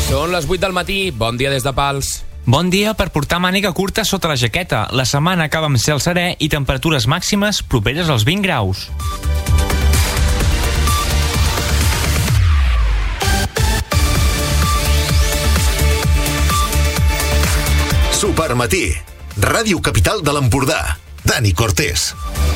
Són les 8 del matí, bon dia des de Pals. Bon dia per portar màniga curta sota la jaqueta. La setmana acaba amb cel serè i temperatures màximes properes als 20 graus. Supermatí, Ràdio Capital de l'Empordà. Dani Cortés.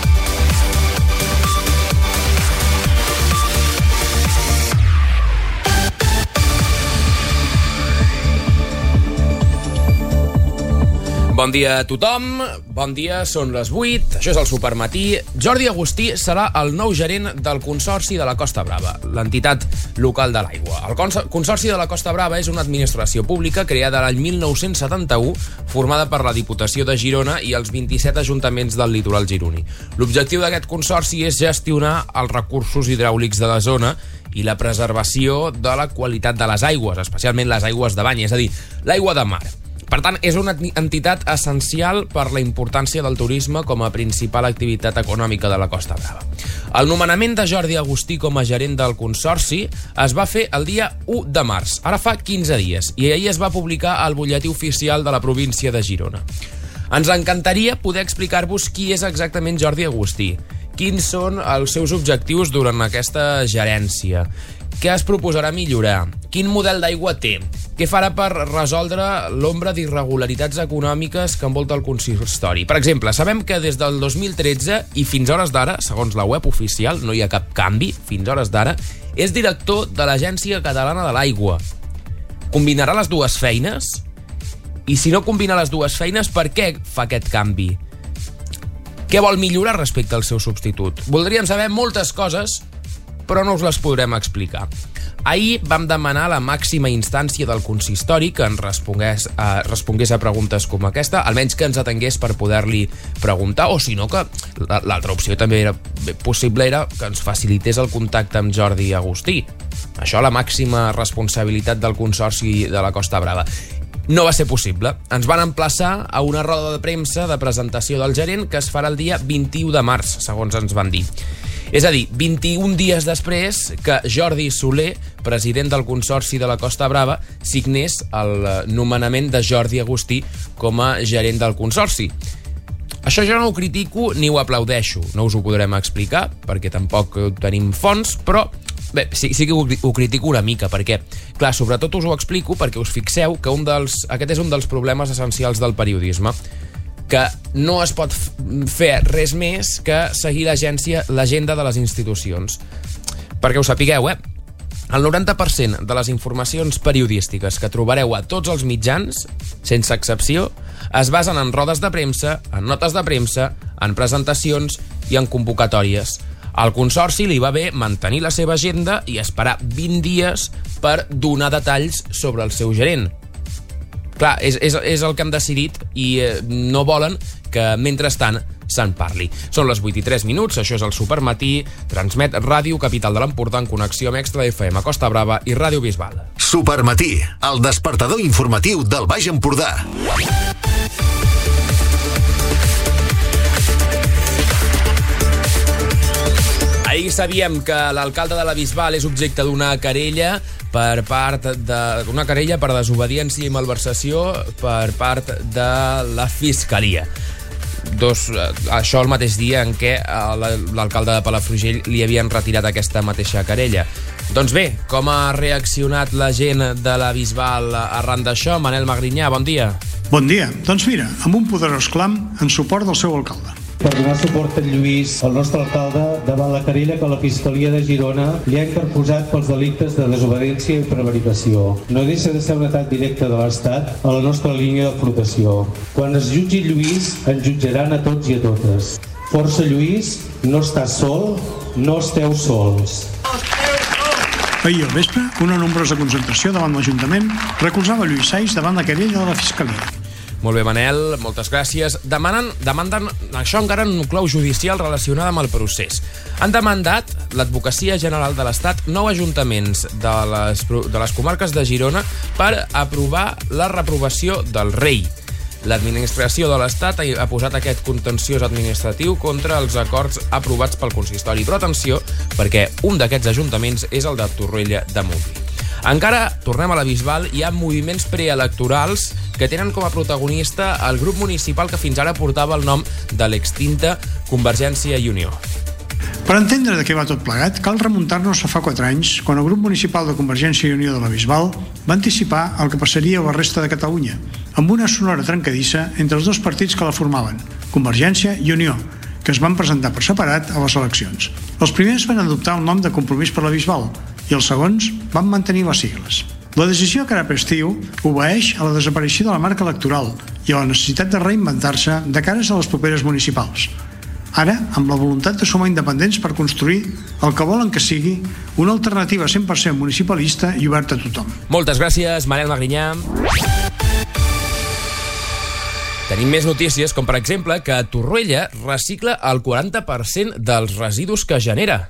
Bon dia a tothom, bon dia, són les 8, això és el Supermatí. Jordi Agustí serà el nou gerent del Consorci de la Costa Brava, l'entitat local de l'aigua. El Consorci de la Costa Brava és una administració pública creada l'any 1971, formada per la Diputació de Girona i els 27 ajuntaments del litoral gironí. L'objectiu d'aquest consorci és gestionar els recursos hidràulics de la zona i la preservació de la qualitat de les aigües, especialment les aigües de bany, és a dir, l'aigua de mar. Per tant, és una entitat essencial per la importància del turisme com a principal activitat econòmica de la Costa Brava. El nomenament de Jordi Agustí com a gerent del Consorci es va fer el dia 1 de març, ara fa 15 dies, i ahir es va publicar al butlletí oficial de la província de Girona. Ens encantaria poder explicar-vos qui és exactament Jordi Agustí, quins són els seus objectius durant aquesta gerència, què es proposarà millorar, quin model d'aigua té, què farà per resoldre l'ombra d'irregularitats econòmiques que envolta el consistori. Per exemple, sabem que des del 2013 i fins a hores d'ara, segons la web oficial, no hi ha cap canvi, fins a hores d'ara, és director de l'Agència Catalana de l'Aigua. Combinarà les dues feines? I si no combina les dues feines, per què fa aquest canvi? Què vol millorar respecte al seu substitut? Voldríem saber moltes coses, però no us les podrem explicar. Ahir vam demanar a la màxima instància del consistori que ens respongués a preguntes com aquesta, almenys que ens atengués per poder-li preguntar, o si no, que l'altra opció també era possible era que ens facilités el contacte amb Jordi Agustí. Això la màxima responsabilitat del Consorci de la Costa Brava. No va ser possible. Ens van emplaçar a una roda de premsa de presentació del gerent que es farà el dia 21 de març, segons ens van dir. És a dir, 21 dies després que Jordi Soler, president del Consorci de la Costa Brava, signés el nomenament de Jordi Agustí com a gerent del Consorci. Això jo no ho critico ni ho aplaudeixo. No us ho podrem explicar, perquè tampoc tenim fons, però bé, sí que ho critico una mica, perquè, clar, sobretot us ho explico perquè us fixeu que aquest és un dels problemes essencials del periodisme, que no es pot fer res més que seguir l'agenda de les institucions. Perquè ho sapigueu, el 90% de les informacions periodístiques que trobareu a tots els mitjans, sense excepció, es basen en rodes de premsa, en notes de premsa, en presentacions i en convocatòries. Al Consorci li va bé mantenir la seva agenda i esperar 20 dies per donar detalls sobre el seu gerent. Clar, és el que han decidit i no volen que, mentrestant, se'n parli. Són les 8:03, això és el Supermatí, transmet Ràdio Capital de l'Empordà en connexió amb Extra FM Costa Brava i Ràdio Bisbal. Supermatí, el despertador informatiu del Baix Empordà. Ahir sabíem que l'alcalde de la Bisbal és objecte d'una querella per desobediència i malversació per part de la Fiscalia. Això el mateix dia en què l'alcalde de Palafrugell li havien retirat aquesta mateixa querella. Doncs bé, com ha reaccionat la gent de la Bisbal arran d'això? Manel Magrinyà, bon dia. Bon dia. Doncs mira, amb un poderós clam en suport del seu alcalde. Per donar suport a Lluís, el nostre alcalde, davant la querella que la Fiscalia de Girona li ha interposat pels delictes de desobediència i prevaricació. No deixa de ser un atac directe de l'Estat a la nostra línia de flotació. Quan es jutgi Lluís, ens jutjaran a tots i a totes. Força Lluís, no estàs sol, no esteu sols. Ahir al vespre, una nombrosa concentració davant l'Ajuntament recolzava Lluís Sais davant la querella de la Fiscalia. Molt bé, Manel, moltes gràcies. Demanden això encara en un clau judicial relacionada amb el procés. Han demandat l'Advocacia General de l'Estat 9 ajuntaments de les comarques de Girona per aprovar la reprovació del rei. L'administració de l'Estat ha posat aquest contenciós administratiu contra els acords aprovats pel consistori. Però atenció, perquè un d'aquests ajuntaments és el de Torroella de Montgrí. Encara, tornem a la Bisbal, hi ha moviments preelectorals que tenen com a protagonista el grup municipal que fins ara portava el nom de l'extinta Convergència i Unió. Per entendre de què va tot plegat, cal remuntar-nos a fa 4 anys, quan el grup municipal de Convergència i Unió de la Bisbal va anticipar el que passaria a la resta de Catalunya, amb una sonora trencadissa entre els dos partits que la formaven, Convergència i Unió, que es van presentar per separat a les eleccions. Els primers van adoptar el nom de Compromís per la Bisbal i els segons van mantenir les sigles. La decisió que ara prestiu obeeix a la desaparició de la marca electoral i a la necessitat de reinventar-se de cares a les properes municipals. Ara, amb la voluntat de sumar independents per construir el que volen que sigui una alternativa 100% municipalista i oberta a tothom. Moltes gràcies, Manel Magrinyà. Tenim més notícies, com per exemple que Torroella recicla el 40% dels residus que genera.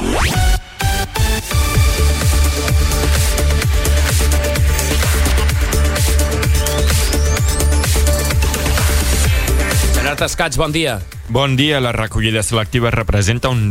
Gerard Escats, bon dia. Bon dia. La recollida selectiva representa un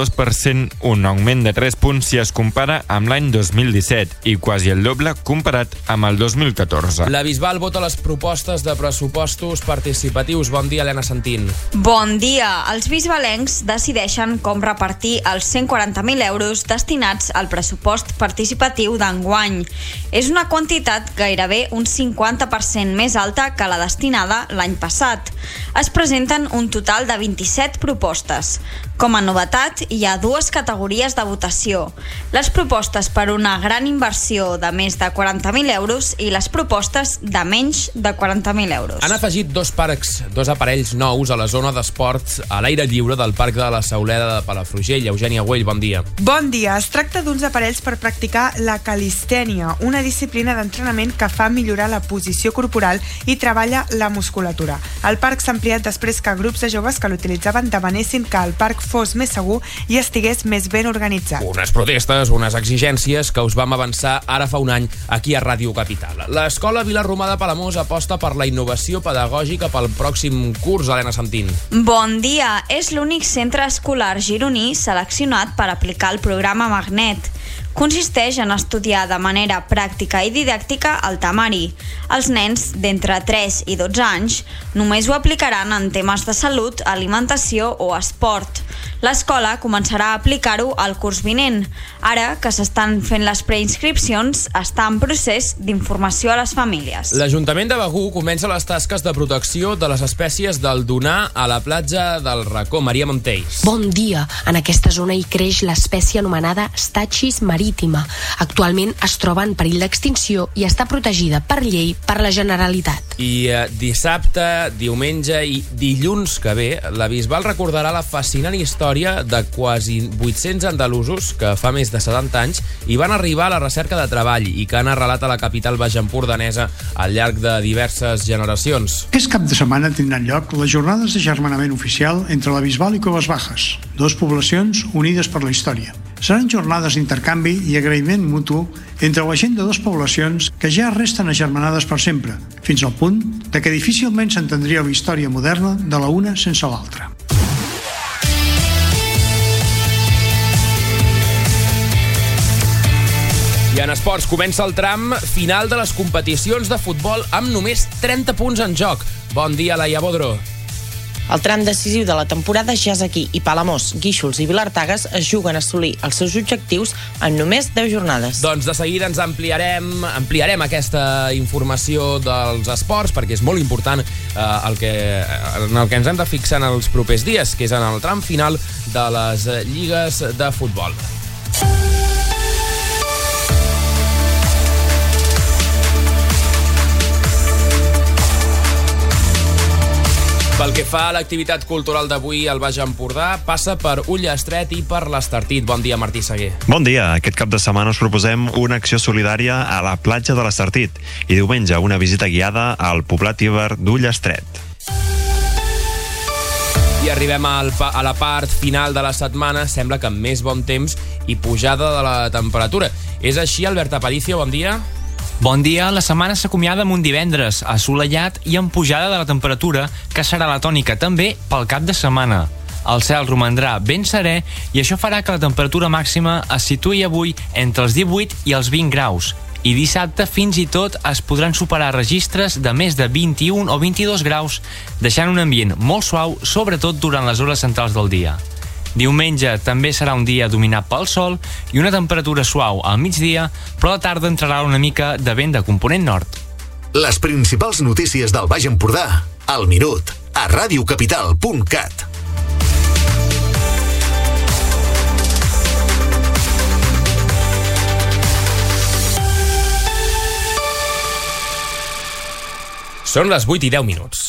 32%, un augment de 3 punts si es compara amb l'any 2017 i quasi el doble comparat amb el 2014. La Bisbal vota les propostes de pressupostos participatius. Bon dia, Helena Santín. Bon dia. Els bisbalencs decideixen com repartir els 140.000 euros destinats al pressupost participatiu d'enguany. És una quantitat gairebé un 50% més alta que la destinada l'any passat. Es presenten un total de 27 propostes. Com a novetat, hi ha 2 categories de votació. Les propostes per una gran inversió de més de 40.000 euros i les propostes de menys de 40.000 euros. Han afegit 2 parcs, 2 aparells nous a la zona d'esports a l'aire lliure del Parc de la Sauleda de Palafrugell. Eugènia Güell, bon dia. Bon dia. Es tracta d'uns aparells per practicar la calistènia, una disciplina d'entrenament que fa millorar la posició corporal i treballa la musculatura. El parc s'ha ampliat després que grups de joves que l'utilitzaven demanessin que el parc fos més segur i estigués més ben organitzat. Unes protestes, unes exigències que us vam avançar ara fa un any aquí a Ràdio Capital. L'Escola Vilarromà de Palamós aposta per la innovació pedagògica pel pròxim curs, Helena Santín. Bon dia. És l'únic centre escolar gironí seleccionat per aplicar el programa Magnet. Consisteix en estudiar de manera pràctica i didàctica el temari. Els nens d'entre 3 i 12 anys només ho aplicaran en temes de salut, alimentació o esport. L'escola començarà a aplicar-ho al curs vinent. Ara que s'estan fent les preinscripcions, està en procés d'informació a les famílies. L'Ajuntament de Begur comença les tasques de protecció de les espècies del donar a la platja del Racó. Maria Montells. Bon dia. En aquesta zona hi creix l'espècie anomenada Stachys marítima. Actualment es troba en perill d'extinció i està protegida per llei per la Generalitat. I dissabte, diumenge i dilluns que ve, la Bisbal recordarà la fascinant història de quasi 800 andalusos que fa més de 70 anys hi van arribar a la recerca de treball i que han arrelat a la capital baixempordanesa al llarg de diverses generacions. Aquest cap de setmana tindran lloc les jornades de germanament oficial entre la Bisbal i Coves Bajas, 2 poblacions unides per la història. Seran jornades d'intercanvi i agraïment mutu entre la gent de 2 poblacions que ja resten agermanades per sempre, fins al punt de que difícilment s'entendria la història moderna de la una sense l'altra. I en esports comença el tram final de les competicions de futbol amb només 30 punts en joc. Bon dia, Laia Bodro. El tram decisiu de la temporada ja és aquí i Palamós, Guíxols i Vilartagas es juguen a assolir els seus objectius en només 10 jornades. Doncs de seguida ens ampliarem aquesta informació dels esports perquè és molt important en el que ens hem de fixar en els propers dies, que és en el tram final de les lligues de futbol. Pel que fa a l'activitat cultural d'avui, el Baix Empordà passa per Ullastret i per l'Estartit. Bon dia, Martí Seguer. Bon dia. Aquest cap de setmana us proposem una acció solidària a la platja de l'Estartit i diumenge una visita guiada al poblat iber d'Ullastret. I arribem a la part final de la setmana, sembla que amb més bon temps i pujada de la temperatura. És així, Albert Aparicio, bon dia. Bon dia. La setmana s'acomiada amb un divendres assolellat i amb pujada de la temperatura, que serà la tònica també pel cap de setmana. el cel romandrà ben serè i això farà que la temperatura màxima es situï avui entre els 18 i els 20 graus. I dissabte fins i tot es podran superar registres de més de 21 o 22 graus, deixant un ambient molt suau, sobretot durant les hores centrals del dia. Diumenge també serà un dia dominat pel sol i una temperatura suau al migdia, però a la tarda entrarà una mica de vent de component nord. Les principals notícies del Baix Empordà, al minut, a radiocapital.cat. Són les 8 i 10 minuts.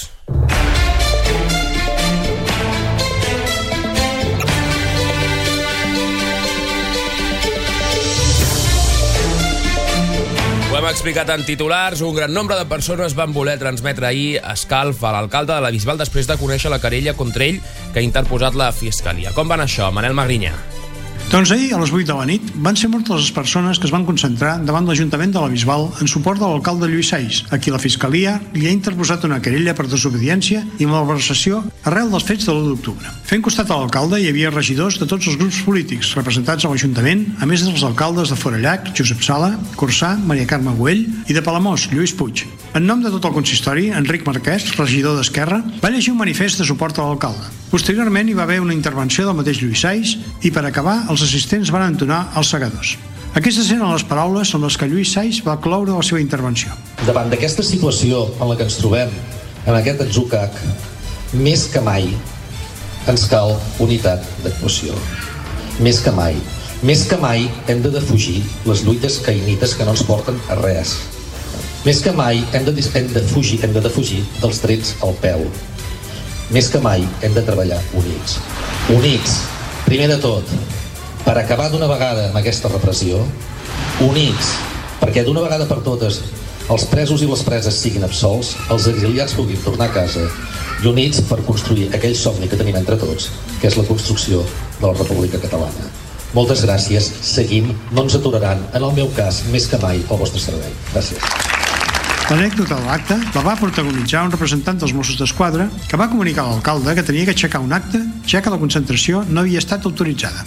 Ho hem explicat en titulars. Un gran nombre de persones van voler transmetre ahir escalf a l'alcalde de la Bisbal després de conèixer la querella contra ell que ha interposat la Fiscalia. Com va anar això, Manel Magrinyà? Doncs ahir, a les 8 de la nit, van ser moltes les persones que es van concentrar davant l'Ajuntament de la Bisbal en suport de l'alcalde Lluís Sais, a qui la Fiscalia li ha interposat una querella per desobediència i malversació arrel dels fets de l'1 d'octubre. Fent costat a l'alcalde hi havia regidors de tots els grups polítics representats a l'Ajuntament, a més dels alcaldes de Forallac, Josep Sala, Corçà, Maria Carme Güell i de Palamós, Lluís Puig. En nom de tot el consistori, Enric Marquès, regidor d'Esquerra, va llegir un manifest de suport a l'alcalde. Posteriorment hi va haver una intervenció del mateix Lluís Sais i, per acabar, els assistents van entonar els segadors. Aquestes eren les paraules amb les que Lluís Sais va cloure la seva intervenció. Davant d'aquesta situació en la que ens trobem, en aquest atzucac, més que mai ens cal unitat d'actuació. Més que mai. Més que mai hem de defugir les lluites caïnites que no ens porten a res. Més que mai hem de defugir dels trets al peu. Més que mai hem de treballar units. Units, primer de tot, per acabar d'una vegada amb aquesta repressió, units perquè d'una vegada per totes els presos i les preses siguin absolts, els exiliats puguin tornar a casa, i units per construir aquell somni que tenim entre tots, que és la construcció de la República Catalana. Moltes gràcies, seguim, no ens aturaran, en el meu cas, més que mai, al vostre servei. Gràcies. L'anècdota de l'acte la va protagonitzar un representant dels Mossos d'Esquadra que va comunicar a l'alcalde que tenia que aixecar un acte, ja que la concentració no havia estat autoritzada.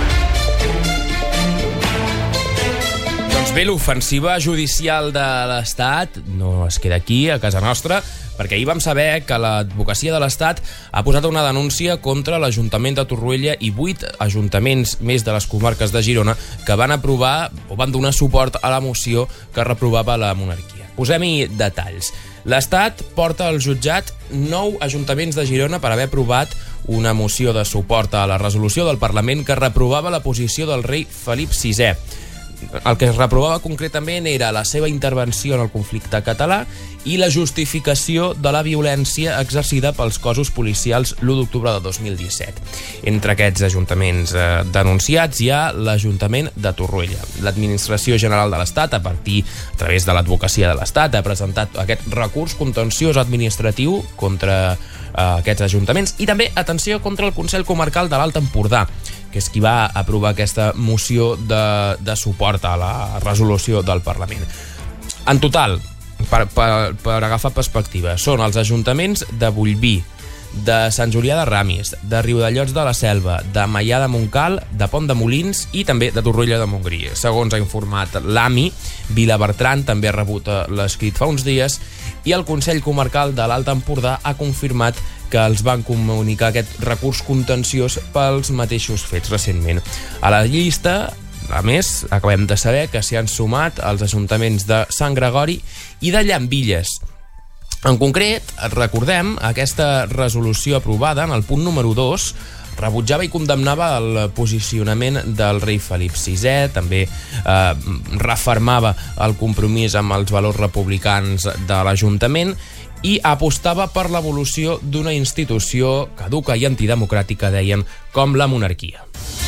Doncs bé, l'ofensiva judicial de l'Estat no es queda aquí, a casa nostra, perquè ahir vam saber que l'advocacia de l'Estat ha posat una denúncia contra l'Ajuntament de Torroella i 8 ajuntaments més de les comarques de Girona que van aprovar o van donar suport a la moció que reprovava la monarquia. Posem-hi detalls. L'Estat porta al jutjat 9 ajuntaments de Girona per haver aprovat una moció de suport a la resolució del Parlament que reprovava la posició del rei Felip VI. El que es reprovava concretament era la seva intervenció en el conflicte català i la justificació de la violència exercida pels cossos policials l'1 d'octubre de 2017. Entre aquests ajuntaments denunciats hi ha l'Ajuntament de Torroella. L'Administració General de l'Estat, a través de l'Advocacia de l'Estat, ha presentat aquest recurs contenciós administratiu contra aquests ajuntaments i també, atenció, contra el Consell Comarcal de l'Alt Empordà, que és qui va aprovar aquesta moció de suport a la resolució del Parlament. En total, per agafar perspectiva, són els ajuntaments de Bollví, de Sant Julià de Ramis, de Riudellots de la Selva, de Maià de Montcal, de Pont de Molins i també de Torroella de Montgrí. Segons ha informat l'AMI, Vilabertran també ha rebut l'escrit fa uns dies i el Consell Comarcal de l'Alt Empordà ha confirmat que els van comunicar aquest recurs contenciós pels mateixos fets recentment. A la llista, a més, acabem de saber que s'hi han sumat els ajuntaments de Sant Gregori i de Llambilles. En concret, recordem, aquesta resolució aprovada en el punt número 2 rebutjava i condemnava el posicionament del rei Felip VI, també refermava el compromís amb els valors republicans de l'Ajuntament i apostava per l'evolució d'una institució caduca i antidemocràtica, deien, com la monarquia.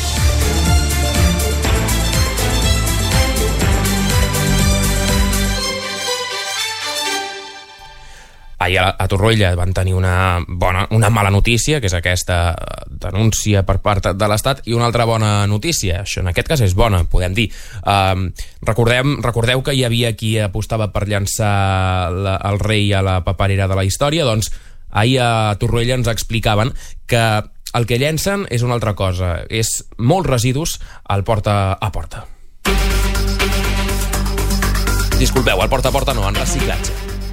Ahir a Torroella van tenir una mala notícia, que és aquesta denúncia per part de l'Estat, i una altra bona notícia. Això en aquest cas és bona, podem dir. Recordeu que hi havia qui apostava per llançar el rei a la paperera de la història? Doncs ahir a Torroella ens explicaven que el que llencen és una altra cosa, és molts residus al porta a porta. Disculpeu, al porta a porta no, en reciclatge.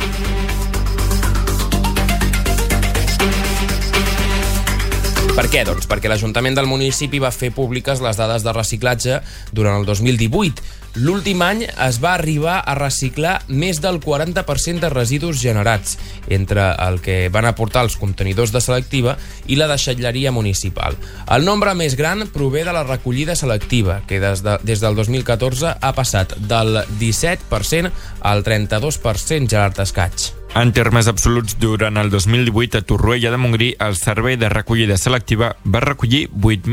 Per què? Doncs perquè l'Ajuntament del municipi va fer públiques les dades de reciclatge durant el 2018. L'últim any es va arribar a reciclar més del 40% de residus generats, entre el que van aportar els contenidors de selectiva i la deixalleria municipal. El nombre més gran prové de la recollida selectiva, que des del 2014 ha passat del 17% al 32%, Gerard Escaig. En termes absoluts, durant el 2018 a Torroella de Montgrí el servei de recollida selectiva va recollir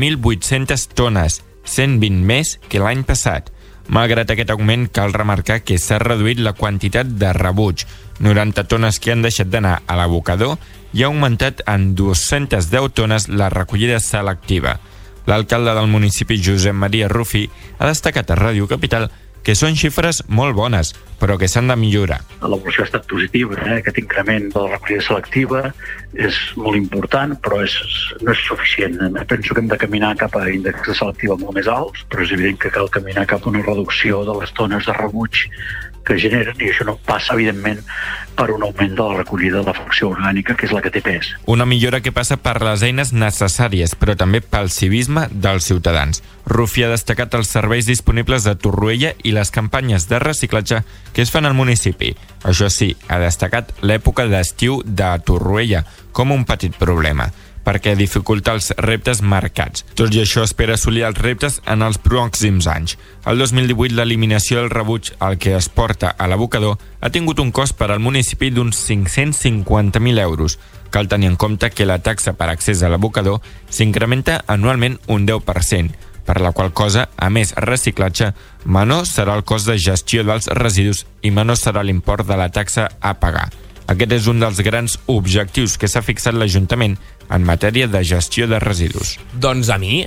8.800 tones, 120 més que l'any passat. Malgrat aquest augment, cal remarcar que s'ha reduït la quantitat de rebuig. 90 tones que han deixat d'anar a l'abocador i ha augmentat en 210 tones la recollida selectiva. L'alcalde del municipi, Josep Maria Rufí, ha destacat a Ràdio Capital que són xifres molt bones, però que s'han de millorar. L'evolució ha estat positiva, Aquest increment de la recollida selectiva és molt important, però no és suficient. Penso que hem de caminar cap a índexs de selectiva molt més alts, però és evident que cal caminar cap a una reducció de les tones de rebuig que generen, i això no passa, evidentment, per un augment de la recollida de la fracció orgànica, que és la que té pes. Una millora que passa per les eines necessàries, però també pel civisme dels ciutadans. Rufí ha destacat els serveis disponibles de Torroella i les campanyes de reciclatge que es fan al municipi. Això sí, ha destacat l'època d'estiu de Torroella com un petit problema, perquè dificulta els reptes marcats. Tot i això, espera assolir els reptes en els pròxims anys. El 2018, l'eliminació del rebuig, el que es porta a l'abocador, ha tingut un cost per al municipi d'uns 550.000 euros. Cal tenir en compte que la taxa per accés a l'abocador s'incrementa anualment un 10%, per la qual cosa, a més reciclatge, menor serà el cost de gestió dels residus i menor serà l'import de la taxa a pagar. Aquest és un dels grans objectius que s'ha fixat l'Ajuntament en matèria de gestió de residus. Doncs a mi,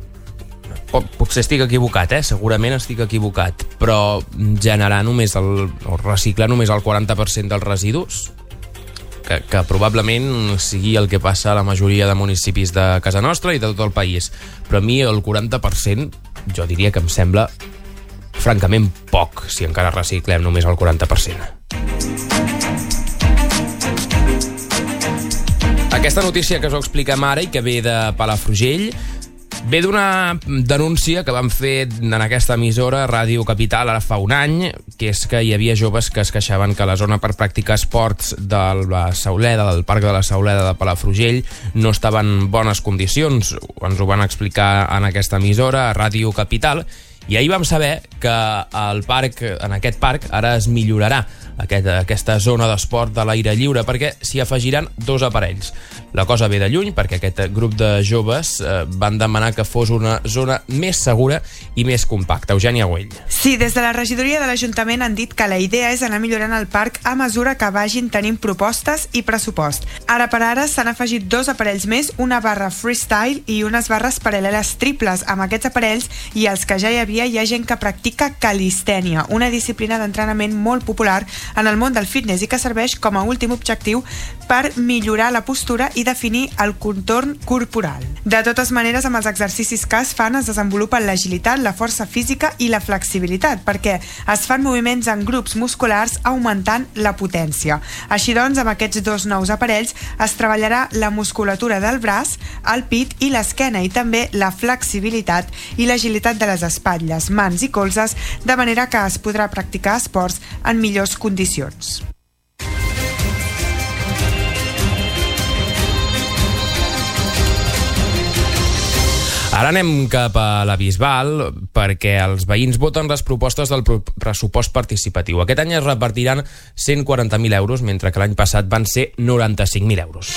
potser estic equivocat, segurament estic equivocat, però generar només o reciclar només el 40% dels residus, que probablement sigui el que passa a la majoria de municipis de casa nostra i de tot el país, però a mi el 40% jo diria que em sembla francament poc, si encara reciclem només el 40%. Aquesta notícia que us expliquem ara i que ve de Palafrugell ve d'una denúncia que vam fer en aquesta emissora Ràdio Capital ara fa un any, que és que hi havia joves que es queixaven que la zona per practicar esports de la Sauleda, del Parc de la Sauleda de Palafrugell, no estava en bones condicions. Ens ho van explicar en aquesta emissora a Ràdio Capital, i ahir vam saber que en aquest parc ara es millorarà aquesta zona d'esport de l'aire lliure, perquè s'hi afegiran 2 aparells. La cosa ve de lluny, perquè aquest grup de joves van demanar que fos una zona més segura i més compacta. Eugènia Güell. Sí, des de la regidoria de l'Ajuntament han dit que la idea és anar millorant el parc a mesura que vagin tenint propostes i pressupost. Ara per ara s'han afegit 2 aparells més, una barra freestyle i unes barres paral·leles triples. Amb aquests aparells i els que ja hi ha gent que practica calistènia, una disciplina d'entrenament molt popular en el món del fitness i que serveix com a últim objectiu per millorar la postura i definir el contorn corporal. De totes maneres, amb els exercicis que es fan es desenvolupen l'agilitat, la força física i la flexibilitat, perquè es fan moviments en grups musculars augmentant la potència. Així doncs, amb aquests 2 nous aparells es treballarà la musculatura del braç, el pit i l'esquena, i també la flexibilitat i l'agilitat de les espatlles, mans i colzes, de manera que es podrà practicar esports en millors condicions. Ara anem cap a la Bisbal perquè els veïns voten les propostes del pressupost participatiu. Aquest any es repartiran 140.000 euros, mentre que l'any passat van ser 95.000 euros.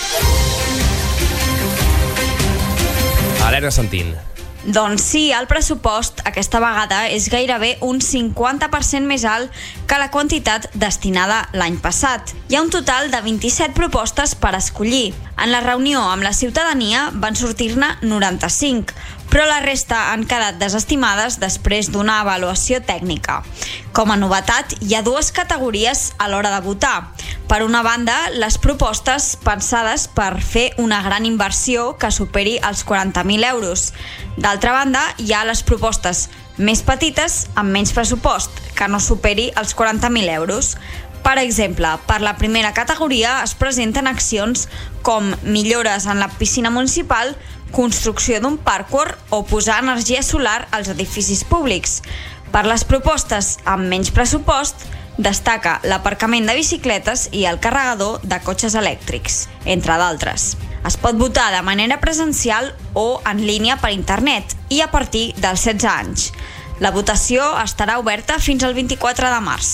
Helena Santín. Doncs sí, el pressupost aquesta vegada és gairebé un 50% més alt que la quantitat destinada l'any passat. Hi ha un total de 27 propostes per escollir. En la reunió amb la ciutadania van sortir-ne 95, però la resta han quedat desestimades després d'una avaluació tècnica. Com a novetat, hi ha 2 categories a l'hora de votar. Per una banda, les propostes pensades per fer una gran inversió que superi els 40.000 euros. D'altra banda, hi ha les propostes més petites amb menys pressupost, que no superi els 40.000 euros. Per exemple, per la primera categoria es presenten accions com millores en la piscina municipal, construcció d'un parkour o posar energia solar als edificis públics. Per les propostes amb menys pressupost, destaca l'aparcament de bicicletes i el carregador de cotxes elèctrics, entre d'altres. Es pot votar de manera presencial o en línia per internet i a partir dels 16 anys. La votació estarà oberta fins al 24 de març.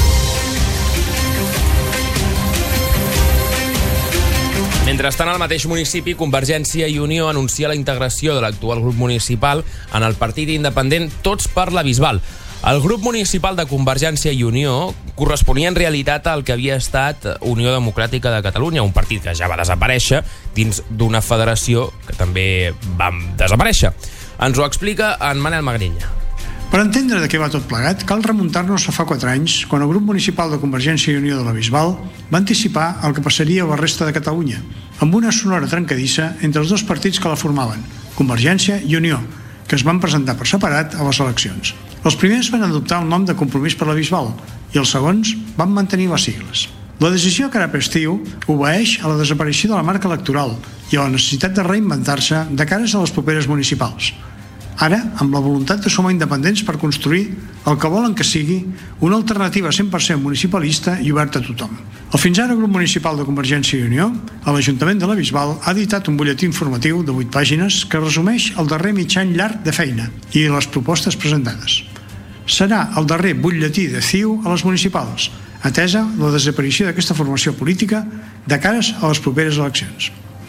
Mentrestant, al mateix municipi, Convergència i Unió anuncia la integració de l'actual grup municipal en el partit independent Tots per la Bisbal. El grup municipal de Convergència i Unió corresponia en realitat al que havia estat Unió Democràtica de Catalunya, un partit que ja va desaparèixer dins d'una federació que també va desaparèixer. Ens ho explica en Manel Magrinya. Per entendre de què va tot plegat, cal remuntar-nos a fa 4 anys, quan el grup municipal de Convergència i Unió de la Bisbal va anticipar el que passaria a la resta de Catalunya, amb una sonora trencadissa entre els dos partits que la formaven, Convergència i Unió, que es van presentar per separat a les eleccions. Els primers van adoptar el nom de Compromís per la Bisbal i els segons van mantenir les sigles. La decisió que ara prestiu obeeix a la desaparició de la marca electoral i a la necessitat de reinventar-se de cares a les properes municipals. Ara, amb la voluntat de sumar independents per construir el que volen que sigui una alternativa 100% municipalista i oberta a tothom. El fins ara grup municipal de Convergència i Unió, a l'Ajuntament de la Bisbal, ha editat un butlletí informatiu de 8 pàgines que resumeix el darrer mig any llarg de feina i les propostes presentades. Serà el darrer butlletí de CiU a les municipals, atesa la desaparició d'aquesta formació política de cares a les properes eleccions.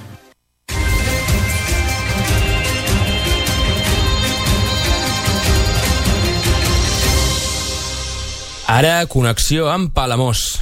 Ara, connexió amb Palamós.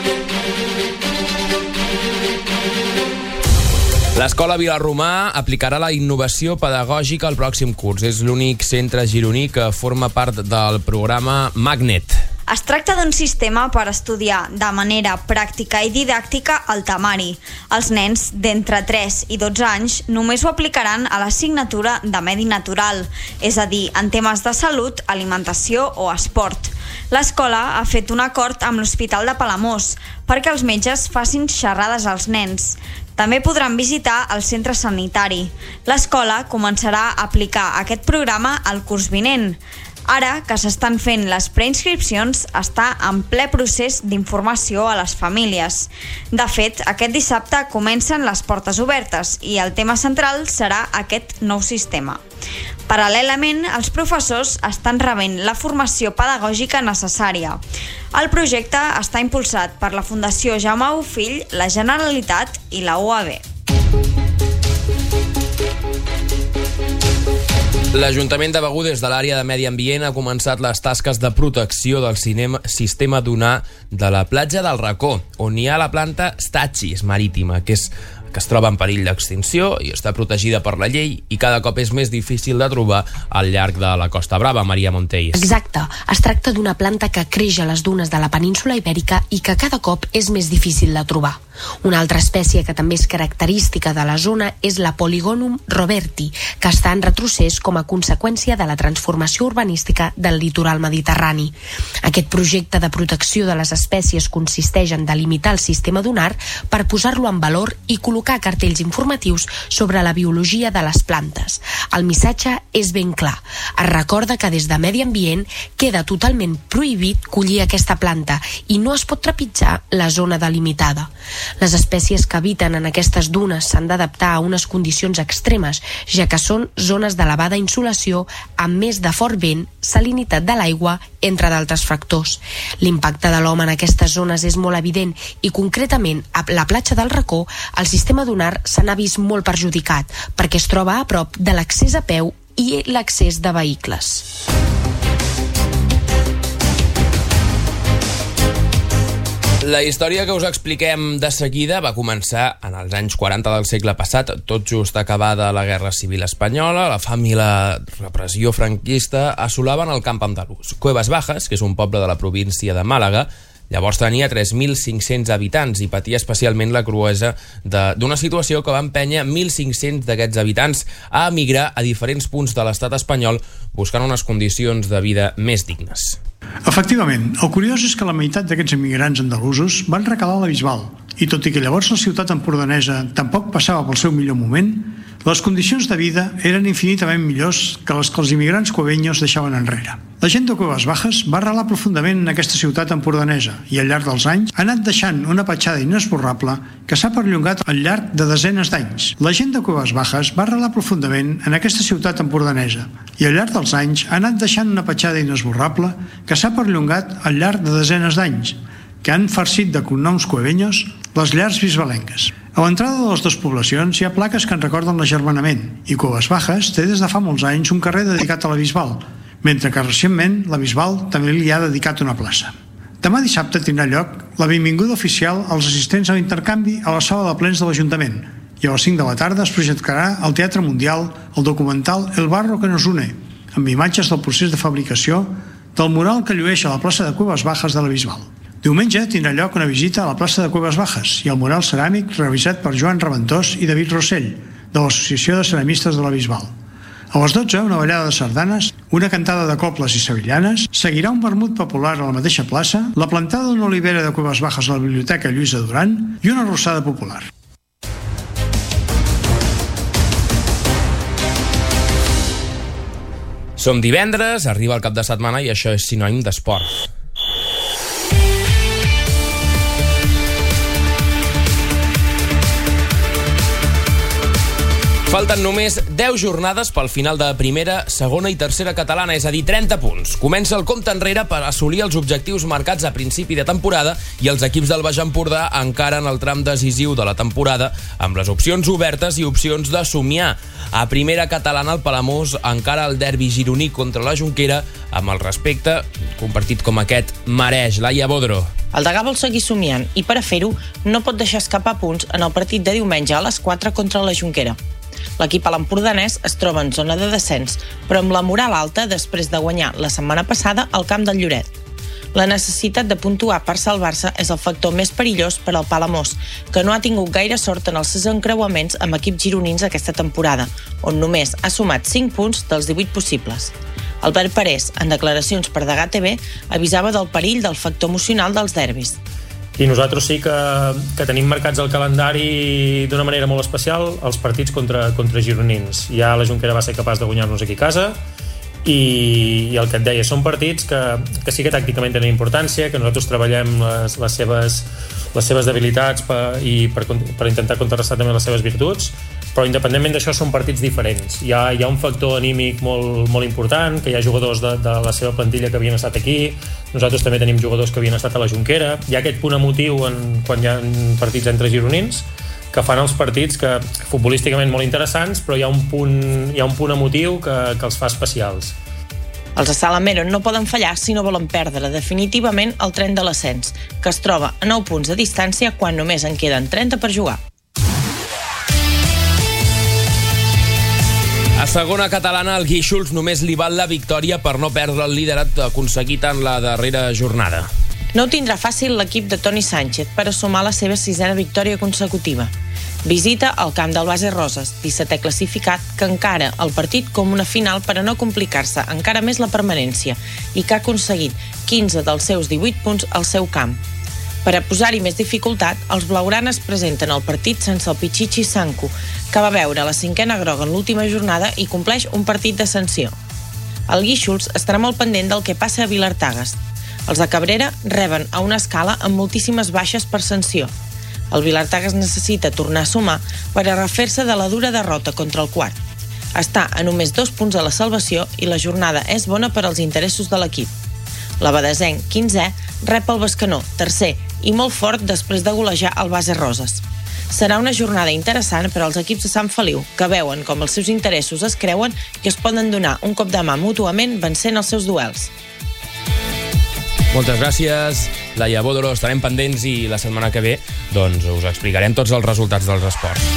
L'Escola Vilarromà aplicarà la innovació pedagògica al pròxim curs. És l'únic centre gironí que forma part del programa Magnet. Es tracta d'un sistema per estudiar de manera pràctica i didàctica el temari. Els nens d'entre 3 i 12 anys només ho aplicaran a l'assignatura de medi natural, és a dir, en temes de salut, alimentació o esport. L'escola ha fet un acord amb l'Hospital de Palamós perquè els metges facin xerrades als nens. També podran visitar el centre sanitari. L'escola començarà a aplicar aquest programa al curs vinent. Ara que s'estan fent les preinscripcions, està en ple procés d'informació a les famílies. De fet, aquest dissabte comencen les portes obertes i el tema central serà aquest nou sistema. Paral·lelament, els professors estan rebent la formació pedagògica necessària. El projecte està impulsat per la Fundació Jaume Bofill, la Generalitat i la UAB. L'Ajuntament de Begur, des de l'àrea de Medi Ambient, ha començat les tasques de protecció del sistema dunar de la platja del Racó, on hi ha la planta Stachys marítima, que es troba en perill d'extinció i està protegida per la llei i cada cop és més difícil de trobar al llarg de la Costa Brava. Maria Montells. Exacte. Es tracta d'una planta que creix a les dunes de la península Ibèrica i que cada cop és més difícil de trobar. Una altra espècie que també és característica de la zona és la Polygonum roberti, que està en retrocés com a conseqüència de la transformació urbanística del litoral mediterrani. Aquest projecte de protecció de les espècies consisteix en delimitar el sistema dunar per posar-lo en valor i col·locar cartells informatius sobre la biologia de les plantes. El missatge és ben clar. Es recorda que des de Medi Ambient queda totalment prohibit collir aquesta planta i no es pot trepitjar la zona delimitada. Les espècies que habiten en aquestes dunes s'han d'adaptar a unes condicions extremes, ja que són zones d'elevada insolació amb més de fort vent, salinitat de l'aigua, entre d'altres factors. L'impacte de l'home en aquestes zones és molt evident i concretament a la platja del Racó el sistema dunar se n'ha vist molt perjudicat perquè es troba a prop de l'accés a peu i l'accés de vehicles. La història que us expliquem de seguida va començar en els anys 40 del segle passat, tot just acabada la Guerra Civil Espanyola. La fam i la repressió franquista assolaven el camp andalús. Cuevas Bajas, que és un poble de la província de Màlaga, Llavors tenia 3.500 habitants i patia especialment la cruesa d'una situació que va empènyer 1.500 d'aquests habitants a emigrar a diferents punts de l'estat espanyol buscant unes condicions de vida més dignes. Efectivament, el curiós és que la meitat d'aquests emigrants andalusos van recalar a la Bisbal i tot i que llavors la ciutat empordanesa tampoc passava pel seu millor moment, les condicions de vida eren infinitament millors que les que els immigrants cueveños deixaven enrere. La gent de Cuevas Bajas va arrelar profundament en aquesta ciutat empordanesa i al llarg dels anys ha anat deixant una petjada inesborrable que s'ha perllongat al llarg de desenes d'anys. La gent de Cuevas Bajas va arrelar profundament en aquesta ciutat empordanesa i al llarg dels anys ha anat deixant una petjada inesborrable que s'ha perllongat al llarg de desenes d'anys, que han farcit de cognoms cueveños les llars bisbalenques. A l'entrada de les dues poblacions hi ha plaques que en recorden l'agermanament i Cuevas Bajas té des de fa molts anys un carrer dedicat a la Bisbal, mentre que recentment la Bisbal també li ha dedicat una plaça. Demà dissabte tindrà lloc la benvinguda oficial als assistents a l'intercanvi a la sala de plens de l'Ajuntament i a les 5 de la tarda es projectarà al Teatre Mundial el documental El barro que nos une, amb imatges del procés de fabricació del mural que llueix a la plaça de Cuevas Bajas de la Bisbal. Diumenge tindrà lloc una visita a la plaça de Cuevas Bajas i al mural ceràmic revisat per Joan Reventós i David Rossell, de l'Associació de Ceramistes de la Bisbal. A les 12, una ballada de sardanes, una cantada de cobles i sevillanes, seguirà un vermut popular a la mateixa plaça, la plantada d'una olivera de Cuevas Bajas a la Biblioteca Lluïsa Duran i una arrossada popular. Som divendres, arriba el cap de setmana i això és sinònim d'esport. Falten només 10 jornades pel final de primera, segona i tercera catalana, és a dir, 30 punts. Comença el compte enrere per assolir els objectius marcats a principi de temporada i els equips del Baix Empordà encara en el tram decisiu de la temporada amb les opcions obertes i opcions de somiar. A primera catalana, el Palamós encara el derbi gironí contra la Jonquera amb el respecte compartit com aquest mereix. Laia Bodro. El Degà vol seguir somiant i per a fer-ho no pot deixar escapar punts en el partit de diumenge a les 4 contra la Jonquera. L'equip a l'empordanès es troba en zona de descens, però amb la moral alta després de guanyar la setmana passada al camp del Lloret. La necessitat de puntuar per salvar-se és el factor més perillós per al Palamós, que no ha tingut gaire sort en els seus encreuaments amb equips gironins aquesta temporada, on només ha sumat 5 punts dels 18 possibles. Albert Parés, en declaracions per Degà TV, avisava del perill del factor emocional dels derbis. I nosaltres sí que tenim marcats el calendari d'una manera molt especial els partits contra gironins. Ja la Jonquera va ser capaç de guanyar-nos aquí a casa i el que et deia, són partits que sí que tàcticament tenen importància, que nosaltres treballem les seves debilitats per intentar contrarrestar també les seves virtuts, però independentment d'això són partits diferents. Hi ha un factor anímic molt important, que hi ha jugadors de la seva plantilla que havien estat aquí, nosaltres també tenim jugadors que havien estat a la Jonquera, hi ha aquest punt emotiu quan hi ha partits entre gironins que fan els partits que futbolísticament molt interessants, però hi ha un punt emotiu que els fa especials. Els de Salamero no poden fallar si no volen perdre definitivament el tren de l'ascens, que es troba a 9 punts de distància quan només en queden 30 per jugar. A segona catalana, el Guíxols només li val la victòria per no perdre el liderat aconseguit en la darrera jornada. No ho tindrà fàcil l'equip de Toni Sánchez per assumar la seva 6a victòria consecutiva. Visita el camp del Base Roses, 17è classificat, que encara el partit com una final per a no complicar-se encara més la permanència i que ha aconseguit 15 dels seus 18 punts al seu camp. Per a posar-hi més dificultat, els blaugranes presenten el partit sense el Pichichi Sanku, que va veure la 5a groga en l'última jornada i compleix un partit de sanció. El Guíxols estarà molt pendent del que passa a Vilartagas. Els de Cabrera reben a una escala amb moltíssimes baixes per sanció. El Vilartagas necessita tornar a sumar per a refer-se de la dura derrota contra el Quart. Està a només 2 punts a la salvació i la jornada és bona per als interessos de l'equip. L'Abadesenc, 15è, rep el Bescanó, 3è, i molt fort després de golejar el Base Roses. Serà una jornada interessant per als equips de Sant Feliu, que veuen com els seus interessos es creuen i es poden donar un cop de mà mútuament vencent els seus duels. Moltes gràcies, Laia Bodro. Estarem pendents i la setmana que ve doncs us explicarem tots els resultats dels esports.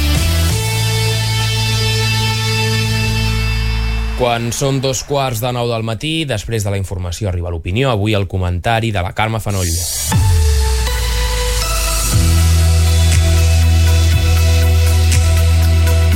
Quan són 2:15 del matí, després de la informació arriba l'opinió. Avui el comentari de la Carme Fanoll.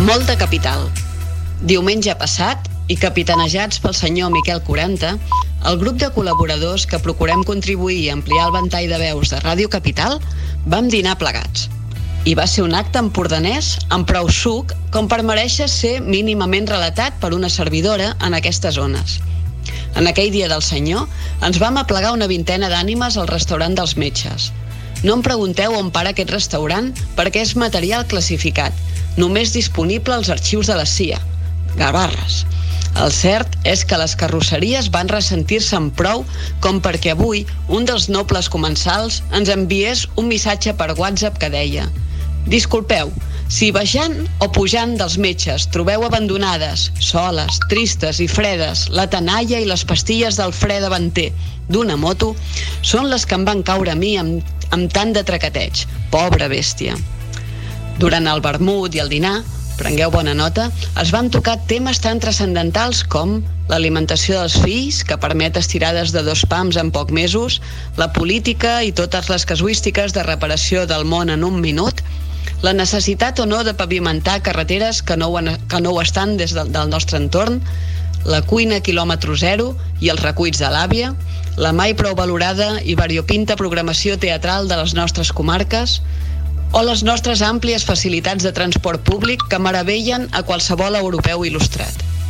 Molt de capital. Diumenge passat, i capitanejats pel senyor Miquel 40, el grup de col·laboradors que procurem contribuir a ampliar el ventall de veus de Ràdio Capital vam dinar plegats. I va ser un acte empordanès amb prou suc com per merèixer ser mínimament relatat per una servidora en aquestes zones. En aquell dia del senyor ens vam aplegar una vintena d'ànimes al restaurant dels Metges. No em pregunteu on para aquest restaurant perquè és material classificat, només disponible als arxius de la CIA. Gavarres. El cert és que les carrosseries van ressentir-se en prou com perquè avui un dels nobles comensals ens enviés un missatge per WhatsApp que deia: disculpeu, si baixant o pujant dels Metges trobeu abandonades, soles, tristes i fredes la tenalla i les pastilles del fre davanter d'una moto, són les que em van caure a mi amb tant de traqueteig. Pobra bèstia. Durant el vermut i el dinar, prengueu bona nota, es van tocar temes tan transcendentals com l'alimentació dels fills, que permet estirades de 2 pams en pocs mesos, la política i totes les casuístiques de reparació del món en un minut, la necessitat o no de pavimentar carreteres que no ho estan des del nostre entorn, la cuina quilòmetre zero i els recuits de l'àvia, la mai prou valorada i variopinta programació teatral de les nostres comarques, o les nostres àmplies facilitats de transport públic que meravellen a qualsevol europeu il·lustrat.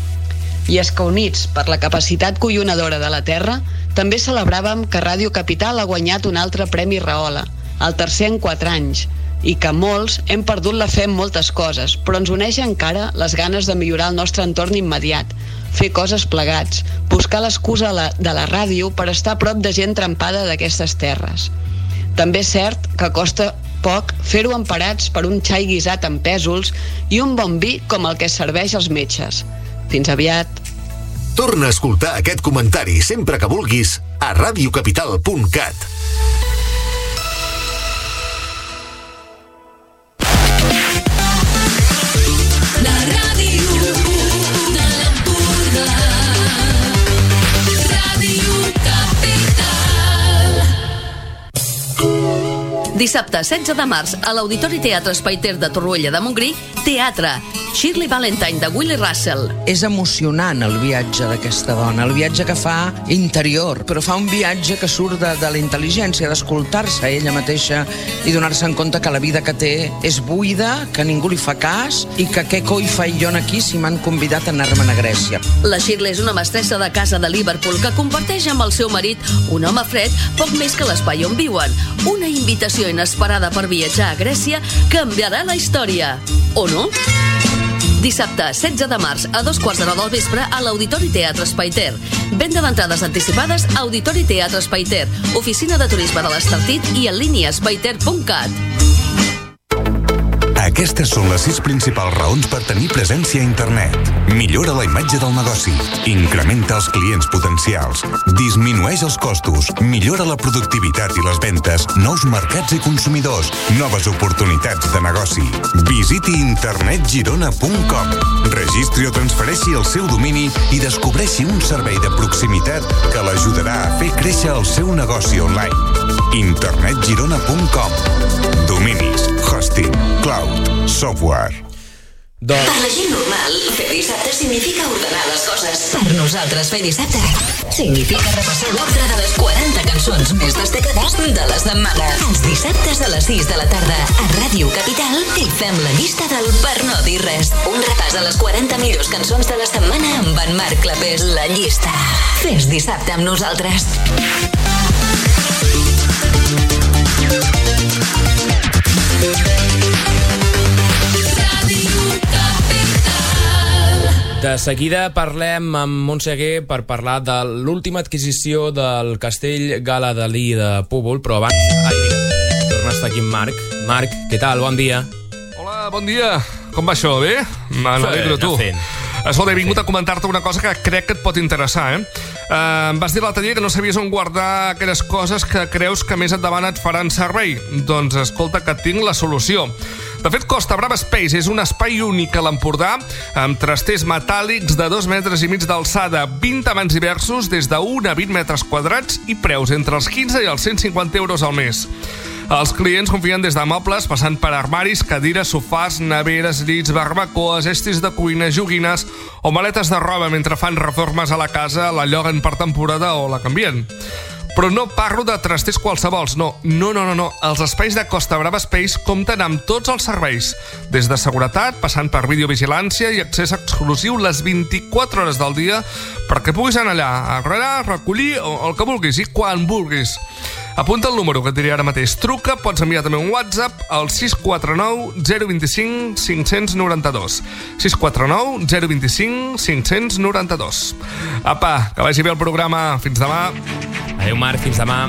I és que units per la capacitat collonadora de la Terra, també celebràvem que Ràdio Capital ha guanyat un altre Premi Rahola, el tercer en 4 anys, i que molts hem perdut la fe en moltes coses, però ens uneix encara les ganes de millorar el nostre entorn immediat, fer coses plegats, buscar l'excusa de la ràdio per estar a prop de gent trempada d'aquestes terres. També és cert que costa poc fer-ho emparats per un xai guisat amb pèsols i un bon vi com el que es serveix als Metges. Fins aviat. Torna a escoltar aquest comentari sempre que vulguis a radiocapital.cat. Dissabte 16 de març a l'Auditori Teatre Espaiter de Torroella de Montgrí, teatre Shirley Valentine de Willie Russell. És emocionant el viatge d'aquesta dona, el viatge que fa interior, però fa un viatge que surt de la intel·ligència, d'escoltar-se ella mateixa i donar-se en compte que la vida que té és buida, que ningú li fa cas i que què coi faig jo aquí si m'han convidat a anar-me'n a Grècia. La Shirley és una mestressa de casa de Liverpool que comparteix amb el seu marit, un home fred, poc més que l'espai on viuen. Una invitació inesperada per viatjar a Grècia canviarà la història. O no? Dissabte 16 de març a 2:15 del vespre a l'Auditori Teatre Espaiter. Venda d'entrades anticipades a Auditori Teatre Espaiter, oficina de turisme de l'Estartit i en línia espaiter.cat. Aquestes són les 6 principals raons per tenir presència a internet. Millora la imatge del negoci, incrementa els clients potencials, disminueix els costos, millora la productivitat i les ventes, nous mercats i consumidors, noves oportunitats de negoci. Visiti internetgirona.com, registri o transfereixi el seu domini i descobreixi un servei de proximitat que l'ajudarà a fer créixer el seu negoci online. internetgirona.com. Dominis, hosting, cloud, software. Per la gent normal, fer dissabte significa ordenar les coses. Per nosaltres, fer dissabte significa repassar l'ordre de les 40 cançons més destacades de la setmana. Els dissabtes a les 6 de la tarda a Ràdio Capital i fem la llista del Per no dir res. Un repàs a les 40 millors cançons de la setmana amb en Marc Clapés. La llista. Fes dissabte amb nosaltres. De seguida parlem amb Montseguer per parlar de l'última adquisició del castell Gala Dalí de Púbol, però abans... torna a estar aquí en Marc. Marc, què tal? Bon dia. Hola, bon dia. Com va això, bé? M'alegro, tu. Escolta, he vingut a comentar-te una cosa que crec que et pot interessar, Em vas dir l'altre dia que no sabies on guardar aquelles coses que creus que més endavant et faran servei. Doncs escolta que tinc la solució. De fet, Costa Brava Space és un espai únic a l'Empordà amb trasters metàl·lics de 2,5 metres d'alçada, 20 amants diversos des de 1 a 20 metres quadrats i preus entre els 15 i els 150 euros al mes. Els clients confien des de mobles, passant per armaris, cadires, sofàs, neveres, llits, barbacoes, estris de cuina, joguines o maletes de roba mentre fan reformes a la casa, la lloguen per temporada o la canvien. Però no parlo de trasters qualsevols, no. Els espais de Costa Brava Space compten amb tots els serveis, des de seguretat, passant per videovigilància i accés exclusiu les 24 hores del dia perquè puguis anar allà a arreglar, recollir o el que vulguis i quan vulguis. Apunta el número que et diré ara mateix. Truca, pots enviar també un WhatsApp al 649 025 592. 649 025 592. Apa, que vagi bé el programa. Fins demà. Adéu, Marc, fins demà.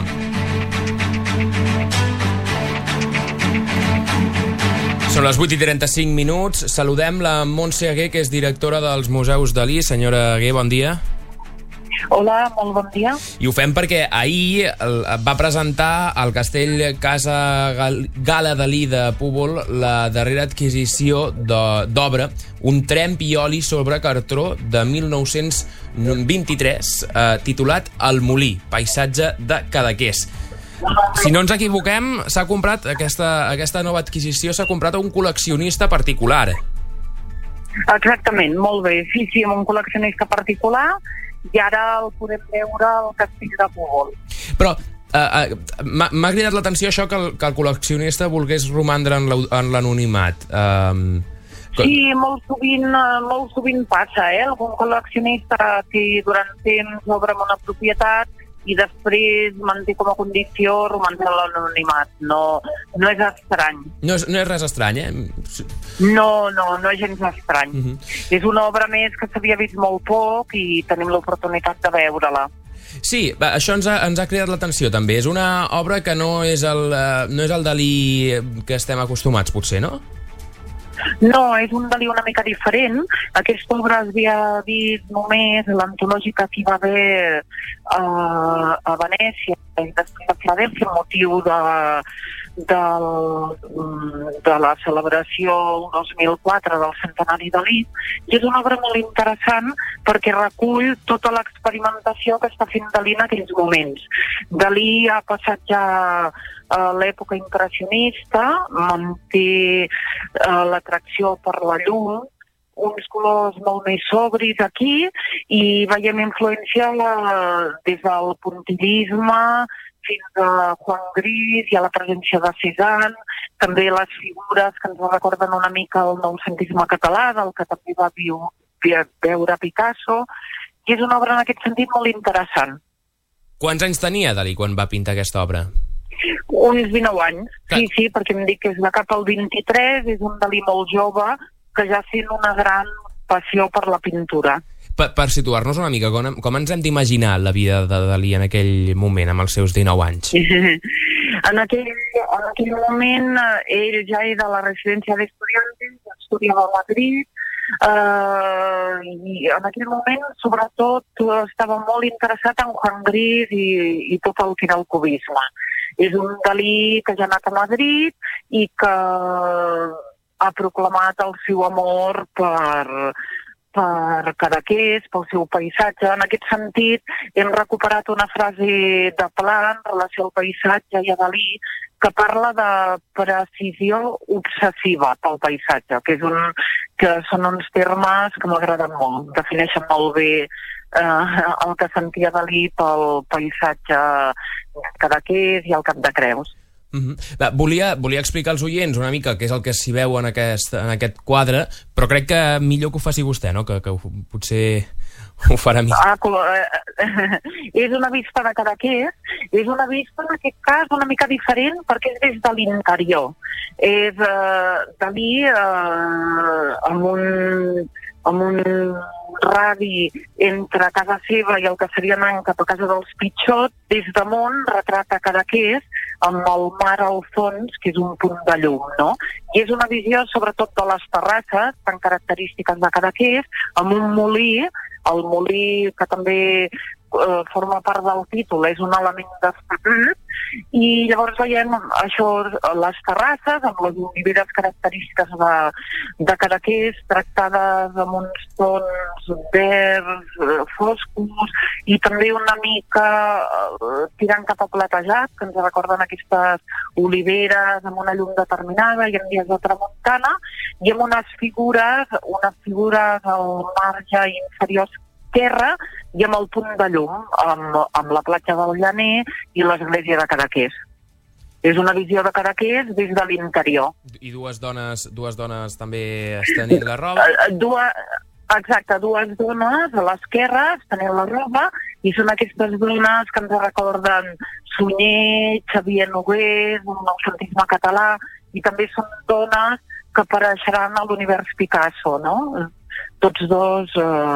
Són les 8:35. Saludem la Montse Aguer, que és directora dels Museus Dalí. Senyora Aguer, bon dia. Hola, molt bon dia. I ho fem perquè ahir va presentar al Castell Casa Gala Dalí de Púbol la darrera adquisició d'obra, un tremp i oli sobre cartró de 1923, titulat El Molí, paisatge de Cadaqués. Si no ens equivoquem, s'ha comprat aquesta nova adquisició, s'ha comprat a un col·leccionista particular. Exactament, molt bé. Sí, amb un col·leccionista particular, i ara el podem veure al Castell de Púbol. Però m'ha cridat l'atenció això que el col·leccionista volgués romandre en l'anonimat. Sí, molt sovint passa, algun col·leccionista que durant temps obre amb una propietat i després manté com a condició romandre l'anonimat. No és estrany. No és res estrany, No és gens estrany. És una obra més que s'havia vist molt poc i tenim l'oportunitat de veure-la. Sí, això ens ha cridat l'atenció també. És una obra que no és el Dalí que estem acostumats, potser, no? No, és un Dalí una mica diferent. Aquesta obra es havia vist només l'antològica que hi va haver a Venècia i després a Filadèlfia, motiu de la celebració 2004 del centenari Dalí, i és una obra molt interessant perquè recull tota l'experimentació que està fent Dalí en aquells moments. Dalí ha passat ja a l'època impressionista, manté l'atracció per la llum, uns colors molt més sobris aquí, i veiem influència des del puntillisme fins a Juan Gris i a la presència de Cézanne, també les figures que ens recorden una mica el noucentisme català, del que també va veure Picasso, i és una obra en aquest sentit molt interessant. Quants anys tenia Dalí quan va pintar aquesta obra? Uns 19 anys, sí, perquè em dic que és de cap al 23, és un Dalí molt jove que ja sent una gran passió per la pintura. Per situar-nos una mica, com ens hem d'imaginar la vida de Dalí en aquell moment, amb els seus 19 anys? En aquell moment ell ja era a la residència d'estudiantes, estudiava a Madrid, i en aquell moment sobretot estava molt interessat en Juan Gris i tot el que era el cubisme. És un Dalí que ja ha anat a Madrid i que ha proclamat el seu amor per Cadaqués, pel seu paisatge. En aquest sentit, hem recuperat una frase de Pla en relació al paisatge i a Dalí, que parla de precisió obsessiva pel paisatge, que són uns termes que m'agraden molt, defineixen molt bé el que sentia Dalí pel paisatge Cadaqués i el Cap de Creus. Volia explicar als oients una mica què és el que s'hi veu en aquest quadre, però crec que millor que ho faci vostè, no? Que potser ho farà millor. És una vista de Cadaqués, és una vista en aquest cas una mica diferent perquè és des de l'interior. És Dalí amb un radi entre casa seva i el que seria anant cap a casa dels Pitxot, des damunt retrata Cadaqués amb el mar al fons, que és un punt de llum, no? I és una visió sobretot de les terrasses tan característiques de Cadaqués, amb un molí, el molí que també forma part del títol, és un element destacat, i llavors veiem això, les terrasses amb les oliveres característiques de Cadaqués, tractades amb uns tons verds, foscos, i també una mica tirant cap a platejat, que ens recorden aquestes oliveres amb una llum determinada i en dies de tramuntana, i amb unes figures al marge inferior esquerre i amb el punt de llum, amb la platja del Llaner i l'església de Cadaqués. És una visió de Cadaqués des de l'interior. I dues dones també estenent la roba? Exacte, dues dones a l'esquerra estenent la roba, i són aquestes dones que ens recorden Sunyer, Xavier Nogués, un noucentisme català, i també són dones que apareixeran a l'univers Picasso, no? Tots dos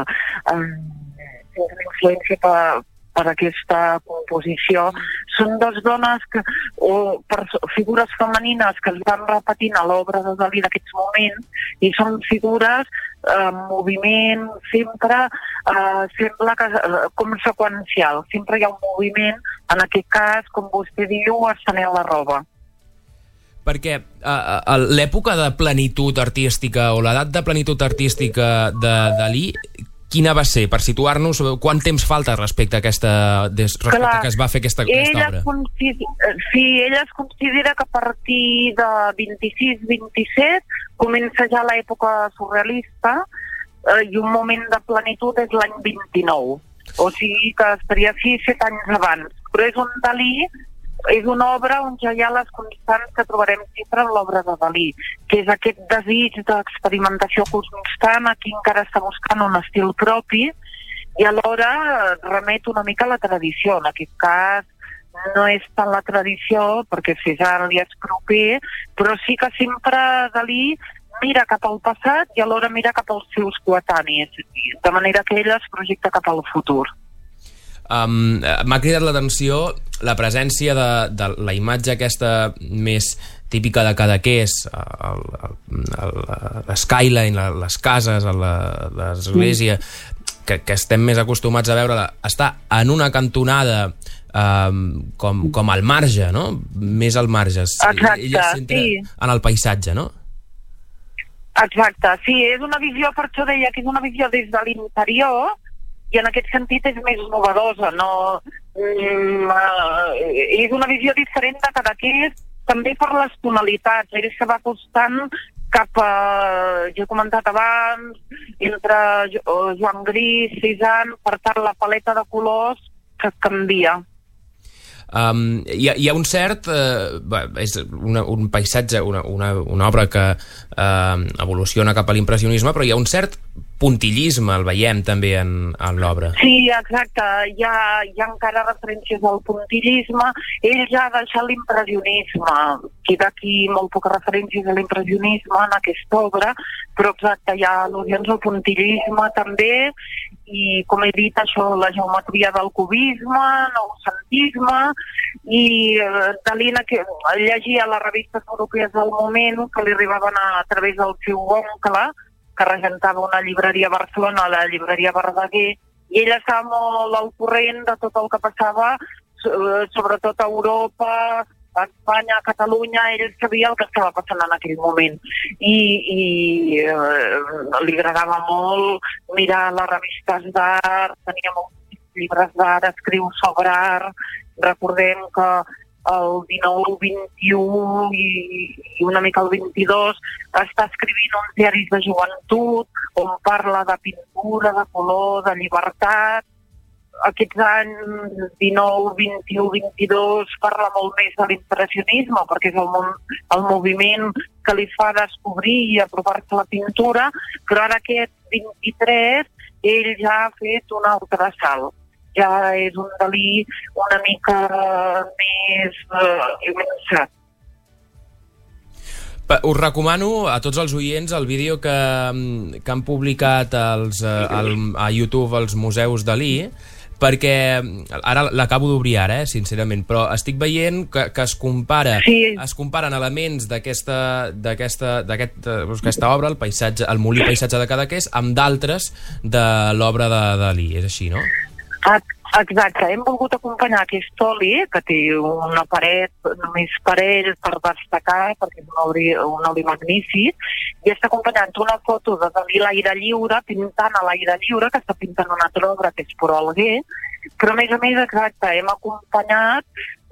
tenen influència per aquesta composició. Són dues dones figures femenines que es van repetint a l'obra de Dalí d'aquests moments, i són figures en moviment, sempre sembla que com seqüencial, sempre hi ha un moviment, en aquest cas, com vostè diu, estenent la roba. Perquè l'època de plenitud artística o l'edat de plenitud artística de Dalí, quina va ser? Per situar-nos, quant temps falta respecte a que es va fer aquesta obra? Sí, ella es considera que a partir de 26-27 comença ja l'època surrealista, i un moment de plenitud és l'any 29. O sigui que estaria 6-7 anys abans. Però és un Dalí, és una obra on ja hi ha les constants que trobarem sempre en l'obra de Dalí, que és aquest desig d'experimentació constant. Aquí encara està buscant un estil propi i alhora remet una mica a la tradició. En aquest cas no és tant la tradició, perquè Cézanne li és proper, però sí que sempre Dalí mira cap al passat i alhora mira cap als seus coetanis, de manera que ella es projecta cap al futur. M'ha cridat l'atenció la presència de la imatge aquesta més típica de Cadaqués, l'skyline, les cases, l'església, que estem més acostumats a veure-la, està en una cantonada com al marge, no? Més al marge. Exacte, ella es centra en el paisatge, no? Exacte, sí, és una visió, per això deia que és una visió des de l'interior, i en aquest sentit és més novedosa, no? És una visió diferent de Cadaqués, també per les tonalitats. Ell se va acostant cap a, ja he comentat abans, entre Joan Gris, Cézanne, per tant la paleta de colors que canvia. Hi ha un cert és un paisatge, una obra que evoluciona cap a l'impressionisme, però hi ha un cert puntillisme, el veiem també en l'obra. Sí, exacte, hi ha encara referències al puntillisme. Ell ja ha deixat l'impressionisme, queda aquí molt poques referències a l'impressionisme en aquesta obra, però exacte, hi ha al·lusions al puntillisme també, i com he dit, això, la geometria del cubisme, noucentisme, i Dalí llegia les revistes europees del moment que li arribaven a través del seu oncle, que regentava una llibreria a Barcelona, la llibreria Verdaguer, i ell estava molt al corrent de tot el que passava, sobretot a Europa, a Espanya, a Catalunya. Ell sabia el que estava passant en aquell moment, i li agradava molt mirar les revistes d'art, tenia molts llibres d'art, escriu sobre art. Recordem que el 19, 21 i una mica el 22 està escrivint uns diaris de joventut on parla de pintura, de color, de llibertat. Aquests anys 19, 21, 22 parla molt més de l'impressionisme, perquè és el moviment que li fa descobrir i apropar-se a la pintura, però ara aquest 23 ell ja ha fet un altre salt. Ja és un Dalí una mica més avançat. Us recomano a tots els oients el vídeo que han publicat a YouTube els museus Dalí, perquè ara l'acabo d'obrir ara, sincerament, però estic veient que es comparen elements d'aquesta obra, el molí paisatge de Cadaqués, amb d'altres de l'obra de Dalí, és així, no? Exacte, hem volgut acompanyar aquest oli, que té una paret només per ell, per destacar, perquè és un oli magnífic, i està acompanyant una foto de Dalí a l'aire lliure, pintant a l'aire lliure, que està pintant una altra obra que és Puro Alguer, però a més, exacte, hem acompanyat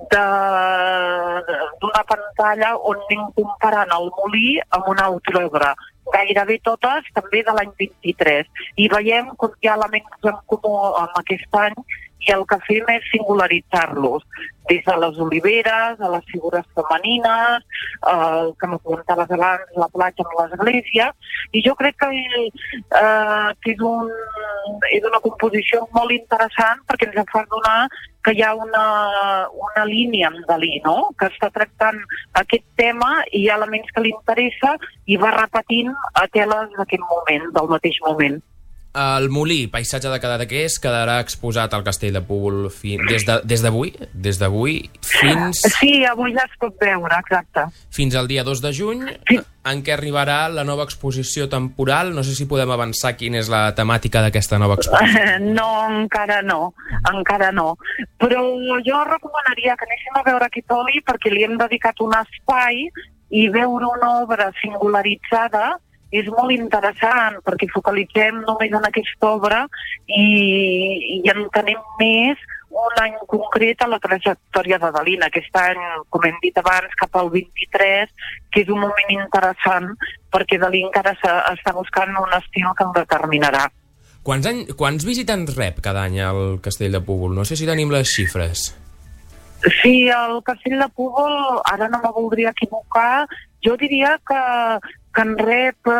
d'una pantalla on anem comparant el molí amb una altra obra, gairebé totes també de l'any 23, i veiem com hi ha elements en comú amb aquest any, i el que fem és singularitzar-los, des de les oliveres, a les figures femenines, el que me comentaves abans, la platja amb l'església, i jo crec que és una composició molt interessant perquè ens fa donar que hi ha una línia amb Dalí, no?, que està tractant aquest tema i hi ha elements que li interessa i va repetint a teles d'aquest moment, del mateix moment. El molí, paisatge de Cadaqués, quedarà exposat al Castell de Púbol des d'avui fins... Sí, avui ja es pot veure, exacte. Fins al dia 2 de juny, en què arribarà la nova exposició temporal. No sé si podem avançar quina és la temàtica d'aquesta nova exposició. No, encara no. Però jo recomanaria que anéssim a veure aquest oli perquè li hem dedicat un espai i veure una obra singularitzada és molt interessant perquè focalitzem només en aquesta obra i entenem més un any concret a la trajectòria de Dalí. Aquest any, com hem dit abans, cap al 23, que és un moment interessant perquè Dalí encara està buscant un estil que el determinarà. Quants visitants rep cada any al Castell de Púbol? No sé si tenim les xifres. Sí, el Castell de Púbol, ara no me voldria equivocar, jo diria que en rep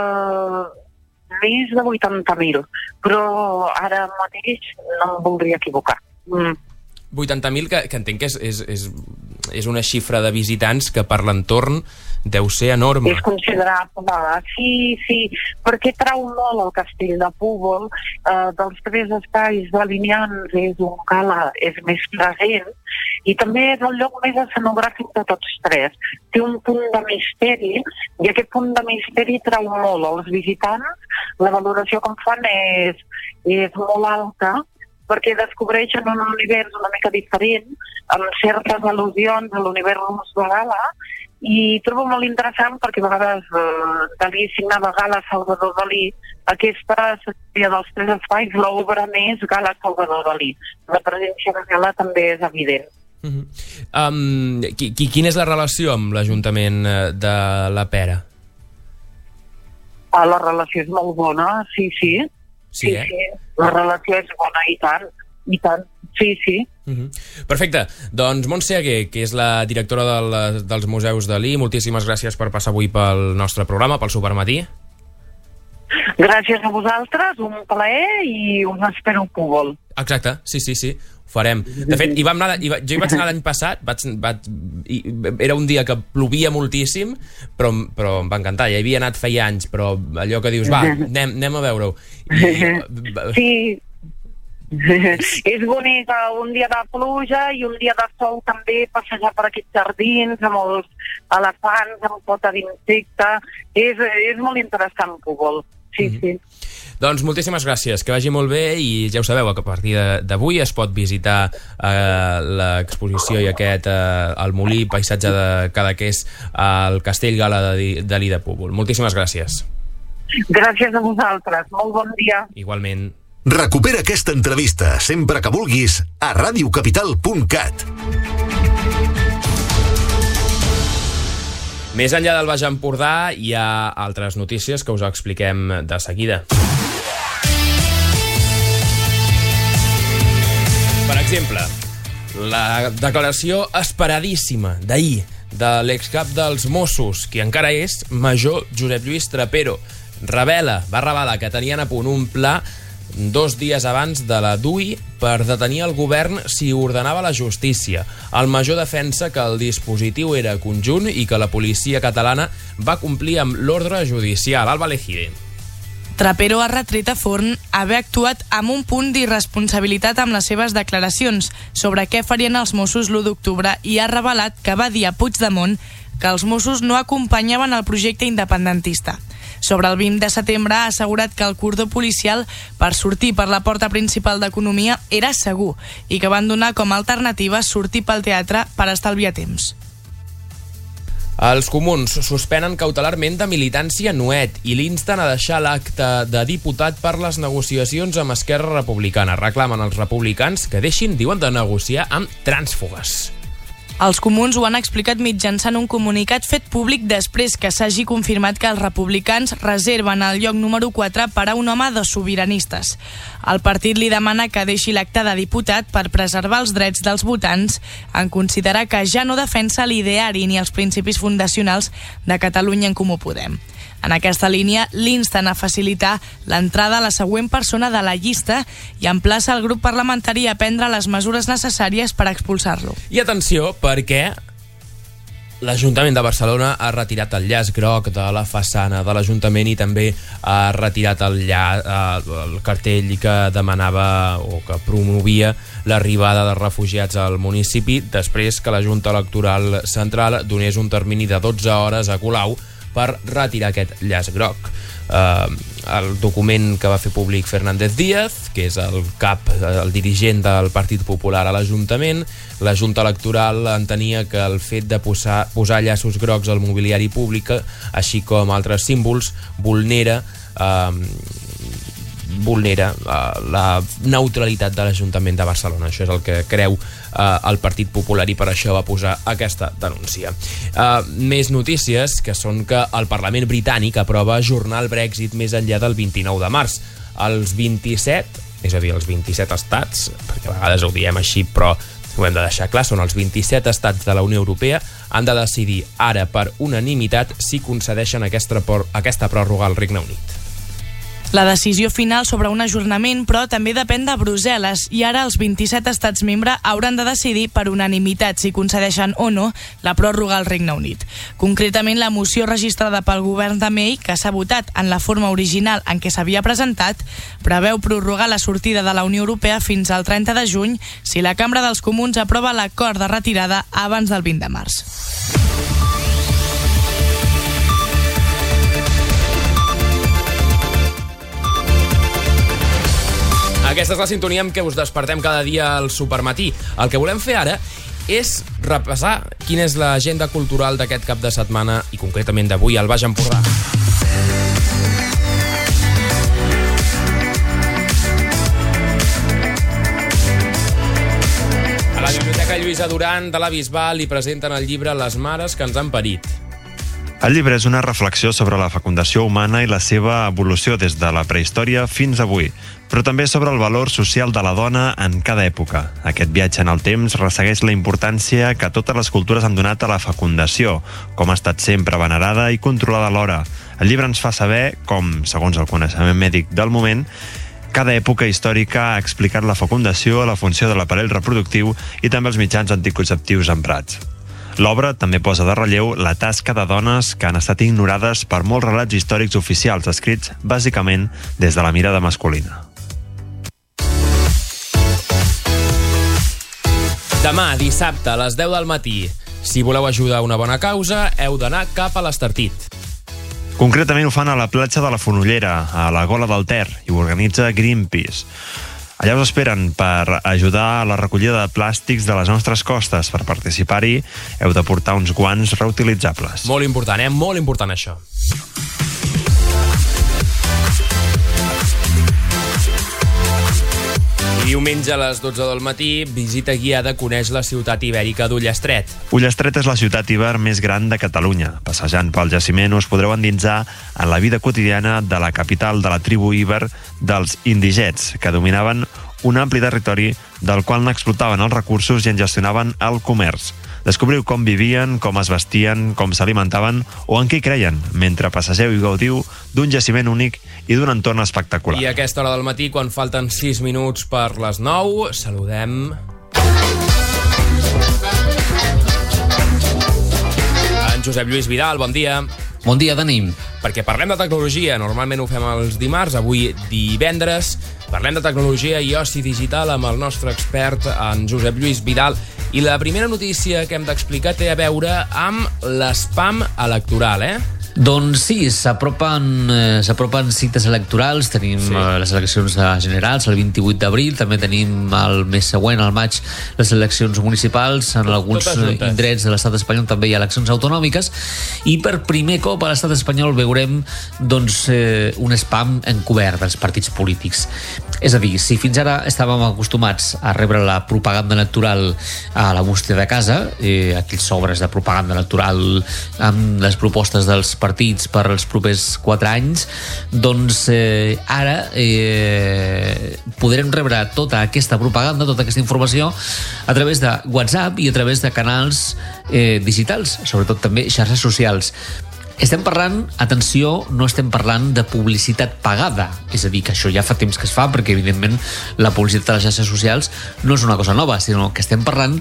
més de 80.000, però ara mateix no em voldria equivocar. 80.000, que entenc que és una xifra de visitants que per l'entorn deu ser enorme. És considerable, sí, perquè trau molt el Castell de Púbol, dels 3 espais delineants és on Gala és més present, i també és el lloc més escenogràfic de tots 3. Té un punt de misteri, i aquest punt de misteri trau molt als visitants. La valoració que en fan és molt alta, perquè descobreixen un univers una mica diferent, amb certes al·lusions a l'univers de Gala, i trobo molt interessant perquè a vegades Dalí signava Gala Salvador Dalí. Aquesta seria dels 3 espais l'obra més Gala Salvador Dalí. La presència de Gala també és evident. Quina és la relació amb l'Ajuntament de la Pera? La relació és molt bona, sí. Sí. La relació és bona i tant. Sí. Perfecte. Doncs Montse Aguer, que és la directora dels Museus Dalí, moltíssimes gràcies per passar avui pel nostre programa, pel Supermatí. Gràcies a vosaltres, un plaer i us espero a Púbol. Exacte, sí, ho farem. De fet, jo hi vaig anar l'any passat, era un dia que plovia moltíssim, però em va encantar. Ja hi havia anat feia anys, però allò que dius, va, anem a veure-ho. Sí, és bonic un dia de pluja i un dia de sol també passejar per aquests jardins amb els elefants, amb pota d'insecte. És molt interessant Púbol, sí. Doncs moltíssimes gràcies, que vagi molt bé, i ja ho sabeu, que a partir d'avui es pot visitar l'exposició i el molí, paisatge de Cadaqués, al Castell Gala de Dalí de Púbol. Moltíssimes gràcies. Gràcies a vosaltres, molt bon dia. Igualment. Recupera aquesta entrevista sempre que vulguis a radiocapital.cat. Més enllà del Baix Empordà hi ha altres notícies que us expliquem de seguida. Per exemple, la declaració esperadíssima d'ahir de l'excap dels Mossos, qui encara és major Josep Lluís Trapero, va revelar que tenien a punt un pla 2 dies abans de la DUI per detenir el govern si ordenava la justícia. El major defensa que el dispositiu era conjunt i que la policia catalana va complir amb l'ordre judicial. Alba Lejide. Trapero ha retret a Forn haver actuat amb un punt d'irresponsabilitat amb les seves declaracions sobre què farien els Mossos l'1 d'octubre i ha revelat que va dir a Puigdemont que els Mossos no acompanyaven el projecte independentista. Sobre el 20 de setembre ha assegurat que el cordó policial per sortir per la porta principal d'Economia era segur i que van donar com a alternativa sortir pel teatre per estalviar temps. Els comuns suspenen cautelarment de militància Nuet i l'insten a deixar l'acte de diputat per les negociacions amb Esquerra Republicana. Reclamen als republicans que deixin, diuen, de negociar amb trànsfugues. Els comuns ho han explicat mitjançant un comunicat fet públic després que s'hagi confirmat que els republicans reserven el lloc número 4 per a un home de sobiranistes. El partit li demana que deixi l'acte de diputat per preservar els drets dels votants en considerar que ja no defensa l'ideari ni els principis fundacionals de Catalunya en Comú Podem. En aquesta línia, l'insten a facilitar l'entrada a la següent persona de la llista i emplaça el grup parlamentari a prendre les mesures necessàries per expulsar-lo. I atenció, perquè l'Ajuntament de Barcelona ha retirat el llaç groc de la façana de l'Ajuntament i també ha retirat el cartell que demanava o que promovia l'arribada de refugiats al municipi després que la Junta Electoral Central donés un termini de 12 hores a Colau per retirar aquest llaç groc. El document que va fer públic Fernández Díaz, que és el dirigent del Partit Popular a l'Ajuntament, la Junta Electoral entenia que el fet de posar llaços grocs al mobiliari públic, així com altres símbols, vulnera la neutralitat de l'Ajuntament de Barcelona. Això és el que creu el Partit Popular i per això va posar aquesta denúncia. Més notícies, que són que el Parlament britànic aprova ajornar el Brexit més enllà del 29 de març. Els 27, és a dir, els 27 estats, perquè a vegades ho diem així, però ho hem de deixar clar, són els 27 estats de la Unió Europea, han de decidir ara per unanimitat si concedeixen aquesta pròrroga al Regne Unit. La decisió final sobre un ajornament, però, també depèn de Brussel·les i ara els 27 estats membres hauran de decidir per unanimitat si concedeixen o no la pròrroga al Regne Unit. Concretament, la moció registrada pel govern de May, que s'ha votat en la forma original en què s'havia presentat, preveu prorrogar la sortida de la Unió Europea fins al 30 de juny si la Cambra dels Comuns aprova l'acord de retirada abans del 20 de març. Aquesta és la sintonia amb què us despertem cada dia al Supermatí. El que volem fer ara és repassar quina és l'agenda cultural d'aquest cap de setmana i concretament d'avui al Baix Empordà. A la Biblioteca Lluïsa Duran de la Bisbal li presenten el llibre Les mares que ens han parit. El llibre és una reflexió sobre la fecundació humana i la seva evolució des de la prehistòria fins avui, però també sobre el valor social de la dona en cada època. Aquest viatge en el temps ressegueix la importància que totes les cultures han donat a la fecundació, com ha estat sempre venerada i controlada alhora. El llibre ens fa saber com, segons el coneixement mèdic del moment, cada època històrica ha explicat la fecundació, la funció de l'aparell reproductiu i també els mitjans anticonceptius emprats. L'obra també posa de relleu la tasca de dones que han estat ignorades per molts relats històrics oficials escrits bàsicament des de la mirada masculina. Demà, dissabte, a les 10 del matí. Si voleu ajudar a una bona causa, heu d'anar cap a l'Estartit. Concretament ho fan a la platja de la Fonollera, a la Gola del Ter, i ho organitza Greenpeace. Allà us esperen per ajudar a la recollida de plàstics de les nostres costes. Per participar-hi heu de portar uns guants reutilitzables. Molt important, Molt important això. I diumenge a les 12 del matí, visita guiada coneix la ciutat ibèrica d'Ullastret. Ullastret és la ciutat iber més gran de Catalunya. Passejant pel jaciment us podreu endinsar en la vida quotidiana de la capital de la tribu iber dels indigets, que dominaven un ampli territori del qual n'explotaven els recursos i en gestionaven el comerç. Descobriu com vivien, com es vestien, com s'alimentaven o en què hi creien, mentre passegeu i gaudiu d'un jaciment únic i d'un entorn espectacular. I a aquesta hora del matí, quan falten 6 minuts per les 9, saludem en Josep Lluís Vidal. Bon dia. Bon dia, Dani. Perquè parlem de tecnologia, normalment ho fem els dimarts, avui divendres. Parlem de tecnologia i oci digital amb el nostre expert, en Josep Lluís Vidal. I la primera notícia que hem d'explicar té a veure amb l'espam electoral, Doncs sí, s'apropen cites electorals, tenim les eleccions generals el 28 d'abril, també tenim el mes següent, al maig, les eleccions municipals, en alguns indrets de l'estat espanyol també hi ha eleccions autonòmiques, i per primer cop a l'estat espanyol veurem doncs, un spam encobert dels partits polítics. És a dir, si fins ara estàvem acostumats a rebre la propaganda electoral a la bústia de casa, aquells sobres de propaganda electoral amb les propostes dels partits per als propers 4 anys, doncs ara podrem rebre tota aquesta propaganda, tota aquesta informació a través de WhatsApp i a través de canals digitals, sobretot també xarxes socials. Estem parlant, atenció, no estem parlant de publicitat pagada, és a dir, que això ja fa temps que es fa, perquè evidentment la publicitat a les xarxes socials no és una cosa nova, sinó que estem parlant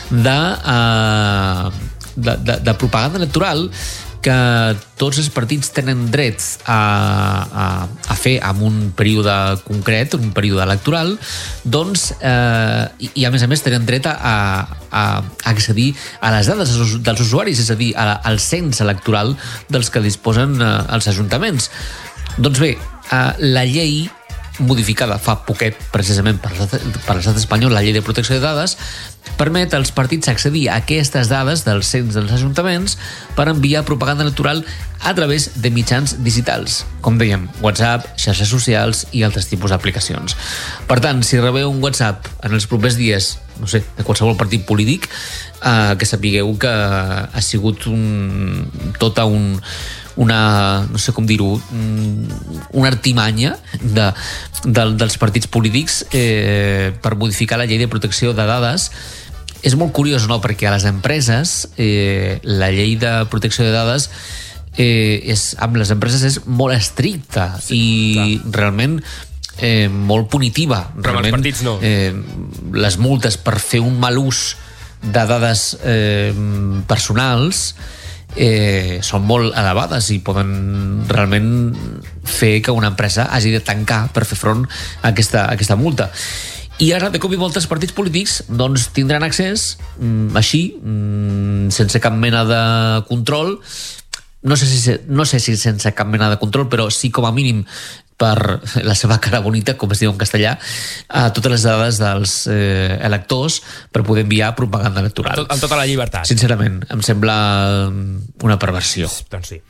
de propaganda electoral que tots els partits tenen dret a fer en un període concret, un període electoral, doncs, i a més tenen dret a accedir a les dades dels usuaris, és a dir, al cens electoral dels que disposen els ajuntaments. Doncs bé, la llei modificada fa poquet precisament per l'estat espanyol, la llei de protecció de dades, permet als partits accedir a aquestes dades del cens dels ajuntaments per enviar propaganda electoral a través de mitjans digitals, com dèiem, WhatsApp, xarxes socials i altres tipus d'aplicacions. Per tant, si rebeu un WhatsApp en els propers dies, no sé, de qualsevol partit polític, que sapigueu que ha sigut tota una, no sé com dir-ho, una artimanya dels partits polítics per modificar la llei de protecció de dades. És molt curiós, no?, perquè a les empreses la llei de protecció de dades amb les empreses és molt estricta i realment molt punitiva. Però amb els partits no. Les multes per fer un mal ús de dades personals són molt elevades i poden realment fer que una empresa hagi de tancar per fer front a aquesta multa. I ara, de cop i volta, els partits polítics doncs, tindran accés així, sense cap mena de control, no sé si sense cap mena de control, però sí com a mínim per la seva cara bonita, com es diu en castellà, a totes les dades dels electors per poder enviar propaganda electoral. Amb tota la llibertat. Sincerament, em sembla una perversió. Doncs sí.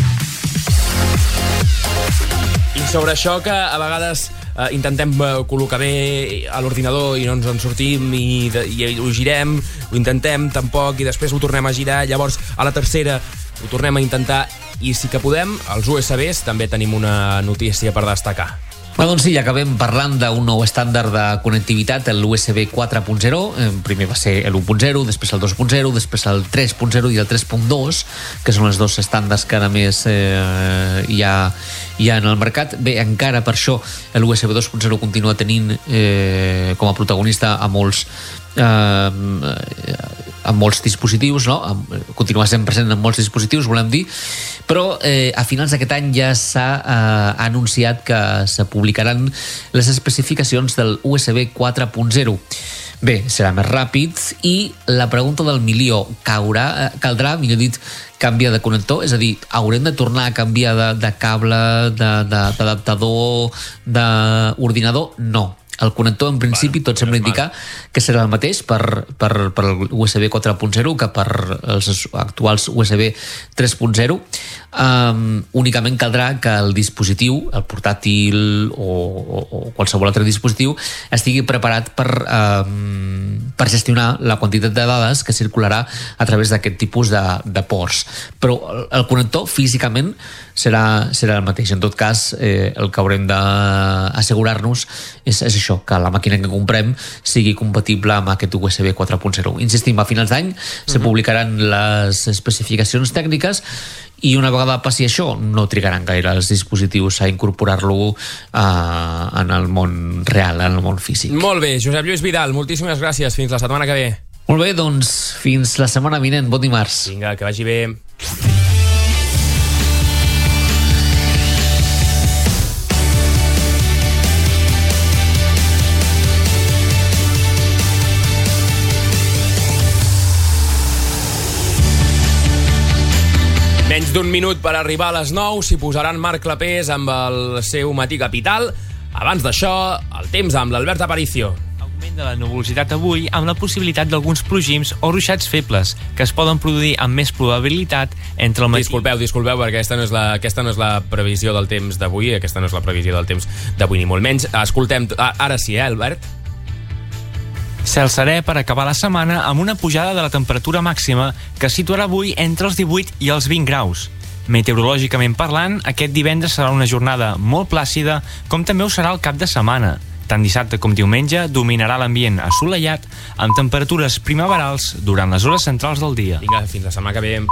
I sobre això que a vegades intentem col·locar bé a l'ordinador i no ens en sortim i ho girem, ho intentem tampoc i després ho tornem a girar, llavors a la tercera ho tornem a intentar i sí que podem, als USBs també tenim una notícia per destacar. Doncs sí, ja acabem parlant d'un nou estàndard de connectivitat, l'USB 4.0. Primer va ser l'1.0, després el 2.0, després el 3.0 i el 3.2, que són els dos estàndards que a més hi ha en el mercat. Bé, encara per això l'USB 2.0 continua tenint com a protagonista a molts dispositius, no? Continua sent present en molts dispositius, volem dir, però a finals d'aquest any ja s'ha anunciat que se publicaran les especificacions del USB 4.0. Bé, serà més ràpid i la pregunta del milió, caldrà, millor dit, canviar de connector? És a dir, haurem de tornar a canviar de cable, d'adaptador, d'ordinador? No. El connector, en principi, tot sembla indicar que serà el mateix per l'USB 4.0 que per els actuals USB 3.0. Únicament caldrà que el dispositiu, el portàtil o qualsevol altre dispositiu, estigui preparat per gestionar la quantitat de dades que circularà a través d'aquest tipus de ports. Però el connector, físicament, serà el mateix. En tot cas, el que haurem d'assegurar-nos és això, que la màquina que comprem sigui compatible amb aquest USB 4.0. Insistim, a finals d'any se publicaran les especificacions tècniques i una vegada passi això, no trigaran gaire els dispositius a incorporar-lo en el món real, en el món físic. Molt bé, Josep Lluís Vidal, moltíssimes gràcies. Fins la setmana que ve. Molt bé, doncs, fins la setmana vinent. Bon dimarts. Vinga, que vagi bé. Menys d'un minut per arribar a les 9, s'hi posaran Marc Clapés amb el seu Matí Capital. Abans d'això, el temps amb l'Albert Aparicio. Augment de la nuvolositat avui amb la possibilitat d'alguns plogims o ruixats febles que es poden produir amb més probabilitat entre el matí... Disculpeu, perquè aquesta no és la previsió del temps d'avui, aquesta no és la previsió del temps d'avui ni molt menys. Escoltem, ara sí, Albert? Cel serè per acabar la setmana amb una pujada de la temperatura màxima que situarà avui entre els 18 i els 20 graus. Meteorològicament parlant, aquest divendres serà una jornada molt plàcida, com també ho serà el cap de setmana. Tant dissabte com diumenge dominarà l'ambient assolellat amb temperatures primaverals durant les hores centrals del dia. Vinga, fins la setmana que ve.